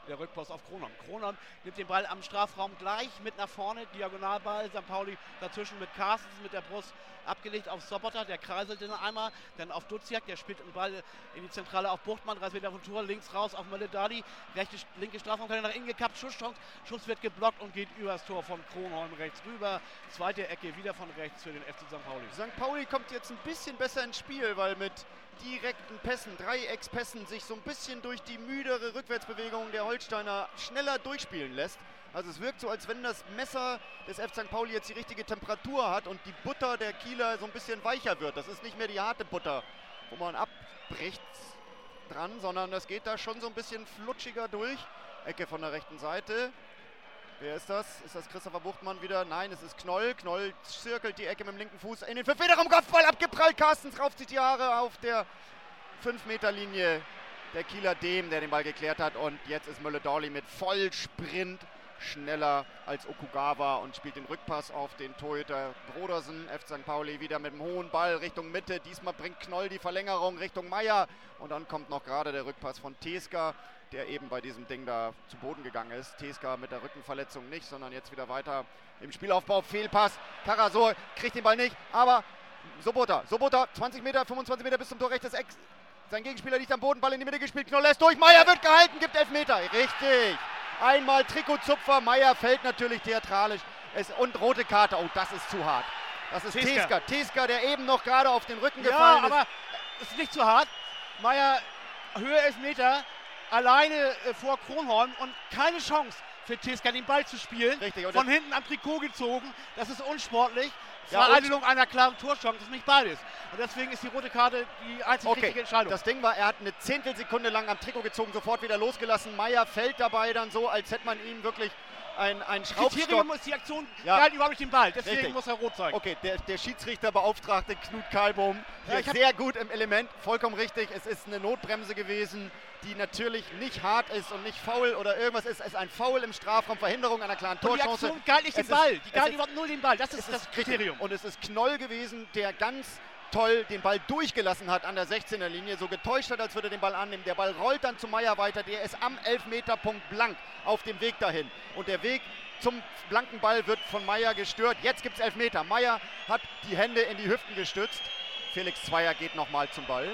der Rückpass auf Kronholm. Kronholm nimmt den Ball am Strafraum gleich mit nach vorne, Diagonalball, Sankt Pauli dazwischen mit Carstens mit der Brust abgelegt auf Sobotta, der kreiselt den einmal, dann auf Duziak, der spielt den Ball in die Zentrale auf Buchtmann, reißt wieder vom Tor, links raus auf Mölle-Dali, rechte, linke Strafraumkante nach innen gekappt, Schusschance, Schuss wird geblockt und geht übers Tor von Kronholm rechts rüber, zweite Ecke wieder von rechts für den F C Sankt Pauli. Sankt Pauli kommt jetzt ein bisschen besser ins Spiel, weil mit direkten Pässen, Dreieckspässen sich so ein bisschen durch die müdere Rückwärtsbewegung der Holsteiner schneller durchspielen lässt. Also es wirkt so, als wenn das Messer des F C Sankt Pauli jetzt die richtige Temperatur hat und die Butter der Kieler so ein bisschen weicher wird. Das ist nicht mehr die harte Butter, wo man abbricht dran, sondern das geht da schon so ein bisschen flutschiger durch. Ecke von der rechten Seite. Wer ist das? Ist das Christopher Buchtmann wieder? Nein, es ist Knoll. Knoll zirkelt die Ecke mit dem linken Fuß in den fünf Meter Kopfball abgeprallt. Carstens rauft sich die Haare auf der fünf Meter Linie. Der Kieler Dehm, der den Ball geklärt hat. Und jetzt ist Mölle-Dali mit Vollsprint schneller als Okugawa und spielt den Rückpass auf den Torhüter Brodersen. F C Sankt Pauli wieder mit dem hohen Ball Richtung Mitte. Diesmal bringt Knoll die Verlängerung Richtung Meier. Und dann kommt noch gerade der Rückpass von Teska, der eben bei diesem Ding da zu Boden gegangen ist. Teska mit der Rückenverletzung nicht, sondern jetzt wieder weiter im Spielaufbau. Fehlpass. Karasor kriegt den Ball nicht, aber Sobotta. Sobotta, zwanzig Meter, fünfundzwanzig Meter bis zum Tor rechtes Eck. Sein Gegenspieler liegt am Boden, Ball in die Mitte gespielt. Knoll lässt durch. Meier wird gehalten, gibt Elfmeter. Richtig. Einmal Trikotzupfer. Meier fällt natürlich theatralisch. Es, und rote Karte. Oh, das ist zu hart. Das ist Teska. Teska. Teska, der eben noch gerade auf den Rücken Ja, gefallen ist. aber es ist nicht zu hart. Meier, Höhe Elfmeter, alleine äh, vor Kronholm und keine Chance für Teska, den Ball zu spielen. Richtig, und von hinten am Trikot gezogen. Das ist unsportlich. Ja, Vereitelung einer klaren Torchance, das ist nicht beides. Und deswegen ist die rote Karte die einzig Okay, richtige Entscheidung. das Ding war, er hat eine Zehntelsekunde lang am Trikot gezogen, sofort wieder losgelassen. Meier fällt dabei dann so, als hätte man ihm wirklich ein, ein Schraubstock... Kriterium ist die Aktion, Ja. galt überhaupt nicht den Ball, deswegen Richtig. muss er rot zeigen. Okay, der, der Schiedsrichterbeauftragte Knut Karlbohm, Ja, hier ich hab- sehr gut im Element, vollkommen richtig. Es ist eine Notbremse gewesen, die natürlich nicht hart ist und nicht faul oder irgendwas ist. Es ist ein Foul im Strafraum, Verhinderung einer klaren Und die Torchance. Aktion galt nicht den Es ist- Ball, die es galt ist- überhaupt null den Ball, das Es ist das richtig. Kriterium. Und es ist Knoll gewesen, der ganz toll den Ball durchgelassen hat an der sechzehner Linie, so getäuscht hat, als würde er den Ball annehmen. Der Ball rollt dann zu Meier weiter, der ist am Elfmeterpunkt blank auf dem Weg dahin. Und der Weg zum blanken Ball wird von Meier gestört. Jetzt gibt es Elfmeter. Meier hat die Hände in die Hüften gestützt. Felix Zweier geht nochmal zum Ball.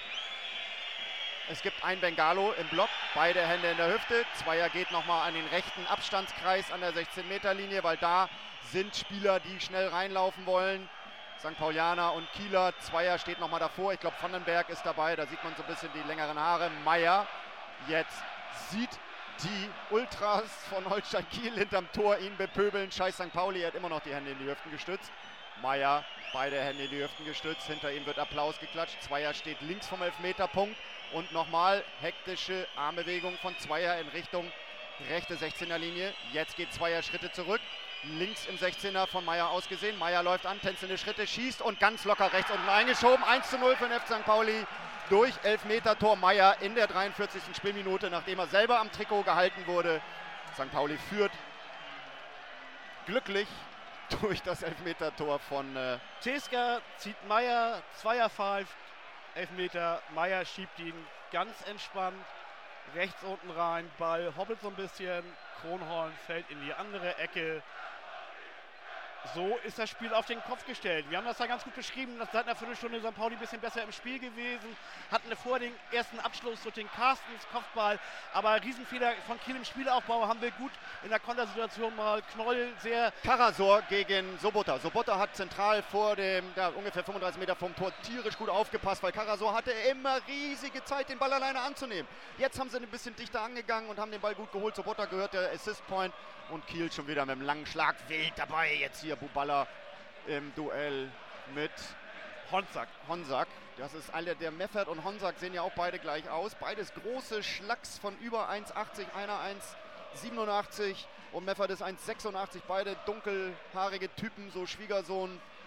Es gibt ein Bengalo im Block, beide Hände in der Hüfte. Zweier geht nochmal an den rechten Abstandskreis an der sechzehn Meter Linie, weil da sind Spieler, die schnell reinlaufen wollen. Sankt Paulianer und Kieler. Zweier steht nochmal davor. Ich glaube, Vandenberg ist dabei. Da sieht man so ein bisschen die längeren Haare. Meier jetzt sieht die Ultras von Holstein Kiel hinterm Tor ihn bepöbeln. Scheiß Sankt Pauli, er hat immer noch die Hände in die Hüften gestützt. Meier, beide Hände in die Hüften gestützt. Hinter ihm wird Applaus geklatscht. Zweier steht links vom Elfmeterpunkt. Und nochmal hektische Armbewegung von Zweier in Richtung rechte sechzehner Linie. Jetzt geht Zweier Schritte zurück. Links im sechzehner von Meier ausgesehen. Meier läuft an, tänzelnde Schritte, schießt und ganz locker rechts unten eingeschoben. eins zu null für den F C Sankt Pauli durch Elfmeter-Tor Meier in der dreiundvierzigsten Spielminute, nachdem er selber am Trikot gehalten wurde. Sankt Pauli führt glücklich durch das Elfmeter-Tor von... Äh, Teska zieht Meier, Zweier pfeift, Elfmeter, Meier schiebt ihn ganz entspannt rechts unten rein, Ball hoppelt so ein bisschen, Kronholm fällt in die andere Ecke. So ist das Spiel auf den Kopf gestellt. Wir haben das da ganz gut beschrieben, dass seit einer Viertelstunde Sankt Pauli ein bisschen besser im Spiel gewesen, hatten vor den ersten Abschluss durch den Carstens Kopfball, aber Riesenfehler von Kiel im Spielaufbau haben wir gut in der Kontersituation mal Knoll sehr... Karasor gegen Sobotta. Sobotta hat zentral vor dem, da ungefähr fünfunddreißig Meter vom Tor tierisch gut aufgepasst, weil Karasor hatte immer riesige Zeit, den Ball alleine anzunehmen. Jetzt haben sie ein bisschen dichter angegangen und haben den Ball gut geholt. Sobotta gehört der Assist Point und Kiel schon wieder mit einem langen Schlag wild dabei. Jetzt hier Buballa im Duell mit Honsack. Honsack. Das ist einer der Meffert und Honsack sehen ja auch beide gleich aus. Beides große Schlacks von über eins achtzig, einer eins siebenundachtzig und Meffert ist eins sechsundachtzig. Beide dunkelhaarige Typen, so Schwiegersohn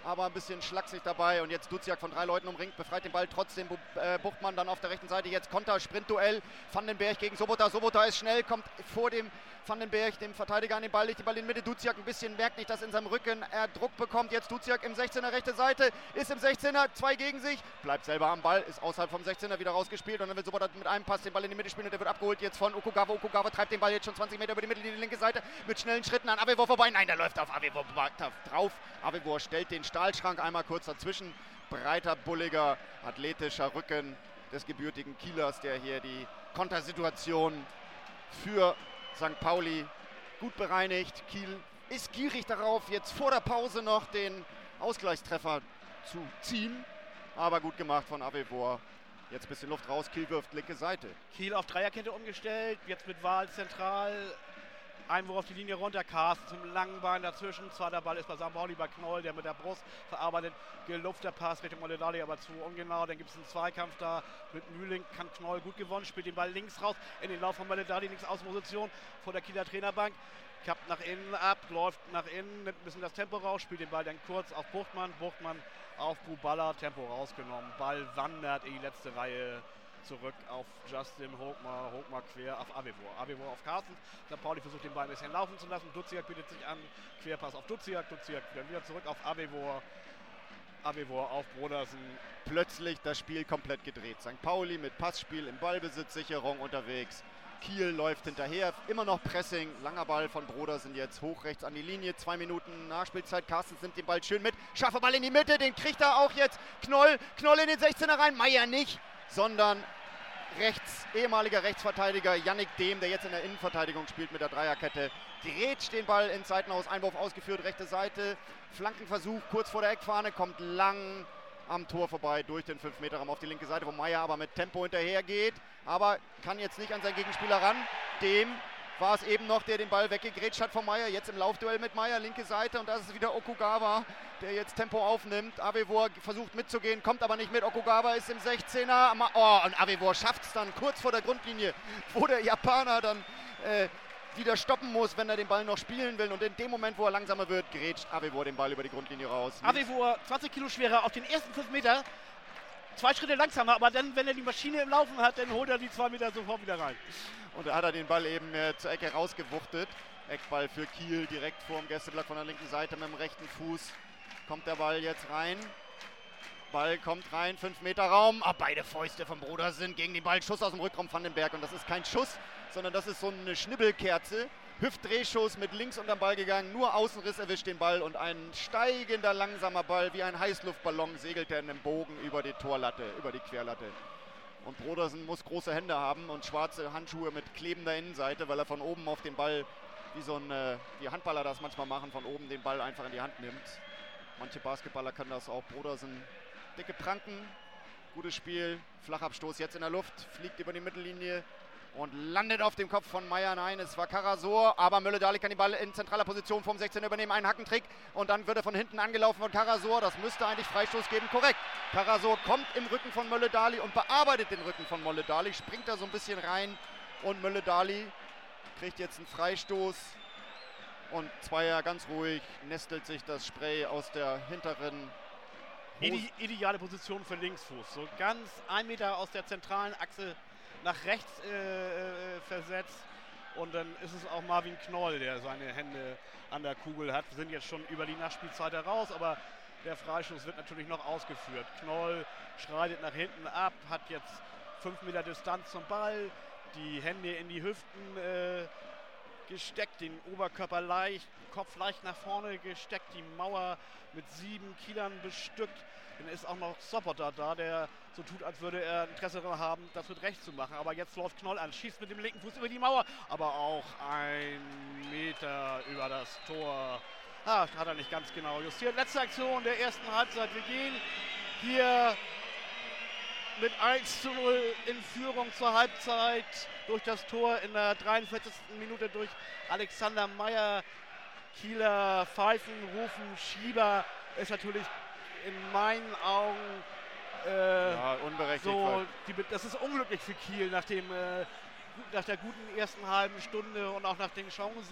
aber ein bisschen schlaksig dabei. Und jetzt Duziak von drei Leuten umringt, befreit den Ball trotzdem. äh, Buchtmann dann auf der rechten Seite. Jetzt Konter, Sprintduell. Van den Berg gegen Sobota. Sobota ist schnell, kommt vor dem Van den Berg, dem Verteidiger, an den Ball. Legt den Ball in die Mitte. Duziak ein bisschen, merkt nicht, dass in seinem Rücken er Druck bekommt. Jetzt Duziak im sechzehner, rechte Seite. Ist im sechzehner, zwei gegen sich. Bleibt selber am Ball, ist außerhalb vom sechzehner wieder rausgespielt. Und dann will Sobota mit einem Pass den Ball in die Mitte spielen. Und der wird abgeholt jetzt von Okugawa. Okugawa treibt den Ball jetzt schon zwanzig Meter über die Mitte, die linke Seite. Mit schnellen Schritten an Avevor vorbei. Nein, der läuft auf Avevor drauf. Avevor stellt den Stahlschrank einmal kurz dazwischen. Breiter, bulliger, athletischer Rücken des gebürtigen Kielers, der hier die Kontersituation für Sankt Pauli gut bereinigt. Kiel ist gierig darauf, jetzt vor der Pause noch den Ausgleichstreffer zu ziehen. Aber gut gemacht von Avevor. Jetzt ein bisschen Luft raus, Kiel wirft linke Seite. Kiel auf Dreierkette umgestellt, jetzt mit Wahl zentral. Einwurf auf die Linie runter, Carsten zum langen Bein dazwischen. Zweiter Ball ist bei Sankt Pauli, bei Knoll, der mit der Brust verarbeitet. Gelupfter Pass Richtung Moledali, aber zu ungenau. Dann gibt es einen Zweikampf da mit Mühling. Kann Knoll gut gewonnen, spielt den Ball links raus in den Lauf von Moledali, links Außenposition vor der Kieler Trainerbank. Kappt nach innen ab, läuft nach innen, nimmt ein bisschen das Tempo raus, spielt den Ball dann kurz auf Buchtmann. Buchtmann auf Buballa, Tempo rausgenommen. Ball wandert in die letzte Reihe zurück auf Justin Hochmar, Hochmar quer auf Avevor. Avevor auf Carstens. Sankt Pauli versucht den Ball ein bisschen laufen zu lassen. Duziak bietet sich an. Querpass auf Duziak. Duziak dann wieder zurück auf Avevor. Avevor auf Brodersen. Plötzlich das Spiel komplett gedreht. Sankt Pauli mit Passspiel im Ballbesitz, Sicherung unterwegs. Kiel läuft hinterher, immer noch Pressing. Langer Ball von Brodersen jetzt hoch rechts an die Linie. Zwei Minuten Nachspielzeit. Carstens nimmt den Ball schön mit. Scharfer Ball in die Mitte, den kriegt er auch jetzt. Knoll, Knoll in den sechzehner rein. Meier nicht, sondern rechts, ehemaliger Rechtsverteidiger Yannick Dehm, der jetzt in der Innenverteidigung spielt mit der Dreierkette. Grätscht den Ball ins Seitenhaus, Einwurf ausgeführt, rechte Seite. Flankenversuch kurz vor der Eckfahne, kommt lang am Tor vorbei durch den fünf Meter Raum auf die linke Seite, wo Meier aber mit Tempo hinterher geht. Aber kann jetzt nicht an seinen Gegenspieler ran. Dehm war es eben noch, der den Ball weggegrätscht hat von Meier. Jetzt im Laufduell mit Meier, linke Seite. Und das ist wieder Okugawa, der jetzt Tempo aufnimmt. Avevor versucht mitzugehen, kommt aber nicht mit. Okugawa ist im sechzehner. Oh, und Avevor schafft es dann kurz vor der Grundlinie, wo der Japaner dann äh, wieder stoppen muss, wenn er den Ball noch spielen will. Und in dem Moment, wo er langsamer wird, grätscht Avevor den Ball über die Grundlinie raus. Avevor zwanzig Kilo schwerer auf den ersten fünf Meter. Zwei Schritte langsamer, aber dann, wenn er die Maschine im Laufen hat, dann holt er die zwei Meter sofort wieder rein. Und da hat er den Ball eben äh, zur Ecke rausgewuchtet. Eckball für Kiel, direkt vor dem Gästeblock von der linken Seite mit dem rechten Fuß. Kommt der Ball jetzt rein. Ball kommt rein, fünf Meter Raum. Ah, beide Fäuste vom Brodersen gegen den Ball. Schuss aus dem Rückraum van den Berg. Und das ist kein Schuss, sondern das ist so eine Schnibbelkerze. Hüftdrehschuss mit links unterm Ball gegangen. Nur Außenriss erwischt den Ball. Und ein steigender, langsamer Ball, wie ein Heißluftballon, segelt er in einem Bogen über die Torlatte, über die Querlatte. Und Brodersen muss große Hände haben und schwarze Handschuhe mit klebender Innenseite, weil er von oben auf den Ball, wie so ein, äh, wie Handballer das manchmal machen, von oben den Ball einfach in die Hand nimmt. Manche Basketballer können das auch. Brodersen, dicke Pranken, gutes Spiel, Flachabstoß jetzt in der Luft, fliegt über die Mittellinie und landet auf dem Kopf von Meier. Nein, es war Karasor, aber Moledali kann den Ball in zentraler Position vom sechzehner übernehmen, einen Hackentrick und dann wird er von hinten angelaufen von Karasor. Das müsste eigentlich Freistoß geben, korrekt. Karasor kommt im Rücken von Moledali und bearbeitet den Rücken von Moledali, springt da so ein bisschen rein und Moledali kriegt jetzt einen Freistoß und Zweier ganz ruhig, nestelt sich das Spray aus der hinteren Ide ideale Position für Linksfuß, so ganz ein Meter aus der zentralen Achse nach rechts äh, äh, versetzt und dann ist es auch Marvin Knoll, der seine Hände an der Kugel hat. Wir sind jetzt schon über die Nachspielzeit heraus, aber der Freistoß wird natürlich noch ausgeführt. Knoll schreitet nach hinten ab, hat jetzt fünf Meter Distanz zum Ball, die Hände in die Hüften äh, gesteckt, den Oberkörper leicht, Kopf leicht nach vorne gesteckt, die Mauer mit sieben Kielern bestückt. Dann ist auch noch Sobota da, der so tut, als würde er Interesse daran haben, das mit rechts zu machen. Aber jetzt läuft Knoll an, schießt mit dem linken Fuß über die Mauer, aber auch ein Meter über das Tor. Ah, hat er nicht ganz genau justiert. Letzte Aktion der ersten Halbzeit. Wir gehen hier mit eins zu null in Führung zur Halbzeit durch das Tor in der dreiundvierzigsten Minute durch Alexander Meier. Kieler pfeifen, rufen, Schieber ist natürlich in meinen Augen äh, ja, unberechtigt. So, die, das ist unglücklich für Kiel nach, dem, äh, nach der guten ersten halben Stunde und auch nach den Chancen,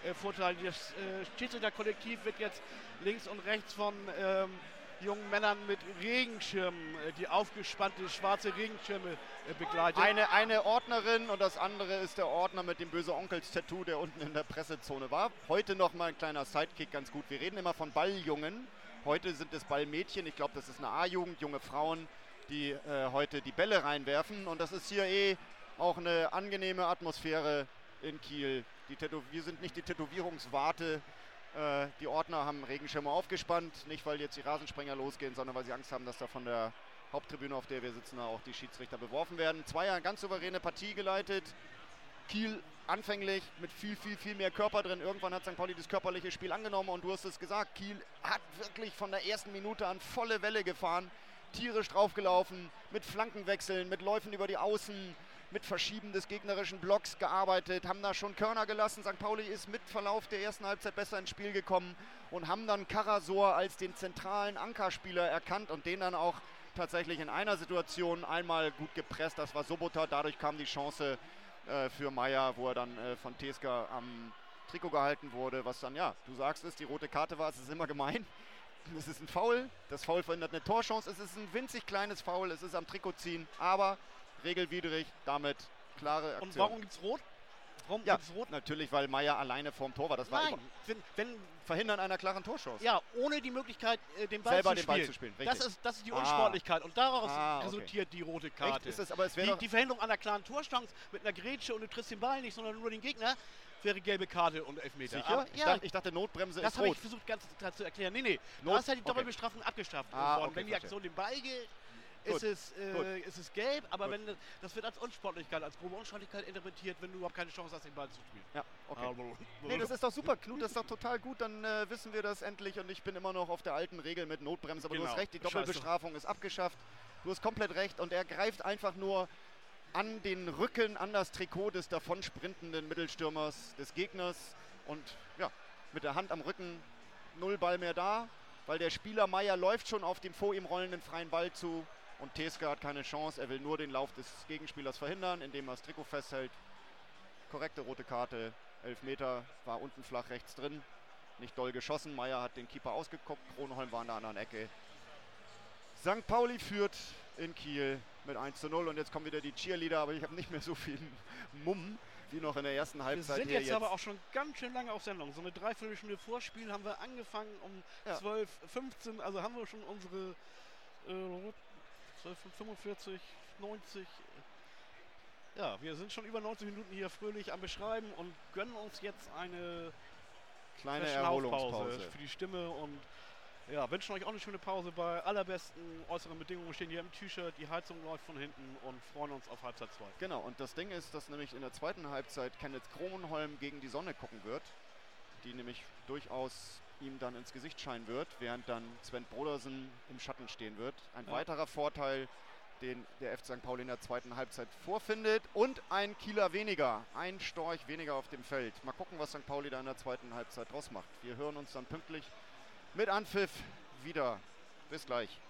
äh, Vorteil. Das äh, Schiedsrichterkollektiv wird jetzt links und rechts von ähm, jungen Männern mit Regenschirmen, äh, die aufgespannte schwarze Regenschirme äh, begleitet. Eine, eine Ordnerin und das andere ist der Ordner mit dem böse Onkels-Tattoo, der unten in der Pressezone war. Heute noch mal ein kleiner Sidekick, ganz gut. Wir reden immer von Balljungen. Heute sind es Ballmädchen. Ich glaube, das ist eine A-Jugend, junge Frauen, die äh, heute die Bälle reinwerfen. Und das ist hier eh auch eine angenehme Atmosphäre in Kiel. Die Tätow- wir sind nicht die Tätowierungswarte. Äh, die Ordner haben Regenschirme aufgespannt. Nicht, weil jetzt die Rasensprenger losgehen, sondern weil sie Angst haben, dass da von der Haupttribüne, auf der wir sitzen, auch die Schiedsrichter beworfen werden. Zweier ganz souveräne Partie geleitet. Kiel anfänglich mit viel, viel, viel mehr Körper drin. Irgendwann hat Sankt Pauli das körperliche Spiel angenommen und du hast es gesagt, Kiel hat wirklich von der ersten Minute an volle Welle gefahren, tierisch draufgelaufen, mit Flankenwechseln, mit Läufen über die Außen, mit Verschieben des gegnerischen Blocks gearbeitet, haben da schon Körner gelassen. Sankt Pauli ist mit Verlauf der ersten Halbzeit besser ins Spiel gekommen und haben dann Karasor als den zentralen Ankerspieler erkannt und den dann auch tatsächlich in einer Situation einmal gut gepresst. Das war Sobota, dadurch kam die Chance äh, für Meier, wo er dann äh, von Teska am Trikot gehalten wurde, was dann, ja, du sagst es, die rote Karte war, es ist immer gemein. Es ist ein Foul, das Foul verhindert eine Torchance, es ist ein winzig kleines Foul, es ist am Trikot ziehen, aber regelwidrig, damit klare Aktion. Und warum gibt es Rot? Warum Ja, gibt's Rot? natürlich, weil Meier alleine vorm Tor war. Das war Nein, über- wenn, wenn, Verhindern einer klaren Torchance. ja, ohne die Möglichkeit, äh, den Ball Selber zu den spielen. Ball zu spielen, Das richtig. ist, das ist die Ah. Unsportlichkeit und daraus Ah, okay. resultiert die rote Echt? Karte. Ist es, aber es wäre Die, doch, die Verhinderung einer klaren Torchance mit einer Grätsche und du triffst den Ball nicht, sondern nur den Gegner, wäre gelbe Karte und Elfmeter. sicher? Aber, ich, ja, dachte, ich dachte, Notbremse das ist habe rot. ich versucht ganz klar zu erklären. Nee, nee, Not- da ist halt die okay. Doppelbestrafung abgeschafft Ah, worden. okay, Wenn die verstehe. Aktion den Ball gilt, Gut, ist es, äh, ist es gelb, aber Gut. wenn das- das wird als Unsportlichkeit, als grobe Unsportlichkeit interpretiert, wenn du überhaupt keine Chance hast, den Ball zu spielen. Ja, okay. Aber- Nee, das ist doch super, Knut, das ist doch total gut, dann äh, wissen wir das endlich und ich bin immer noch auf der alten Regel mit Notbremse, aber du Genau. hast recht, die Scheiße. Doppelbestrafung ist abgeschafft, du hast komplett recht und er greift einfach nur an den Rücken, an das Trikot des davon sprintenden Mittelstürmers des Gegners und ja, mit der Hand am Rücken, null Ball mehr da, weil der Spieler Meier läuft schon auf den vor ihm rollenden freien Ball zu und Teska hat keine Chance, er will nur den Lauf des Gegenspielers verhindern, indem er das Trikot festhält. Korrekte rote Karte, elf Meter, war unten flach rechts drin, nicht doll geschossen. Meier hat den Keeper ausgeguckt, Kronholm war an der anderen Ecke. Sankt Pauli führt in Kiel mit eins zu null und jetzt kommen wieder die Cheerleader, aber ich habe nicht mehr so viel Mumm wie noch in der ersten Wir Halbzeit. sind hier jetzt, aber auch schon ganz schön lange auf Sendung. So eine Dreiviertelstunde Vorspiel haben wir angefangen um Ja. zwölf, fünfzehn, also haben wir schon unsere äh, zwölf, fünfundvierzig, neunzig. Ja, wir sind schon über neunzig Minuten hier fröhlich am Beschreiben und gönnen uns jetzt eine Kleine Verschnaufpause Erholungspause. für die Stimme und ja, wünschen euch auch eine schöne Pause. Bei allerbesten äußeren Bedingungen stehen hier im T-Shirt, die Heizung läuft von hinten und freuen uns auf Halbzeit zwei. Genau, und das Ding ist, dass nämlich in der zweiten Halbzeit Kenneth Kronholm gegen die Sonne gucken wird, die nämlich durchaus ihm dann ins Gesicht scheinen wird, während dann Sven Brodersen im Schatten stehen wird. Ein Ja. weiterer Vorteil, den der F C Sankt Pauli in der zweiten Halbzeit vorfindet und ein Kieler weniger, ein Storch weniger auf dem Feld. Mal gucken, was Sankt Pauli da in der zweiten Halbzeit draus macht. Wir hören uns dann pünktlich mit Anpfiff wieder. Bis gleich.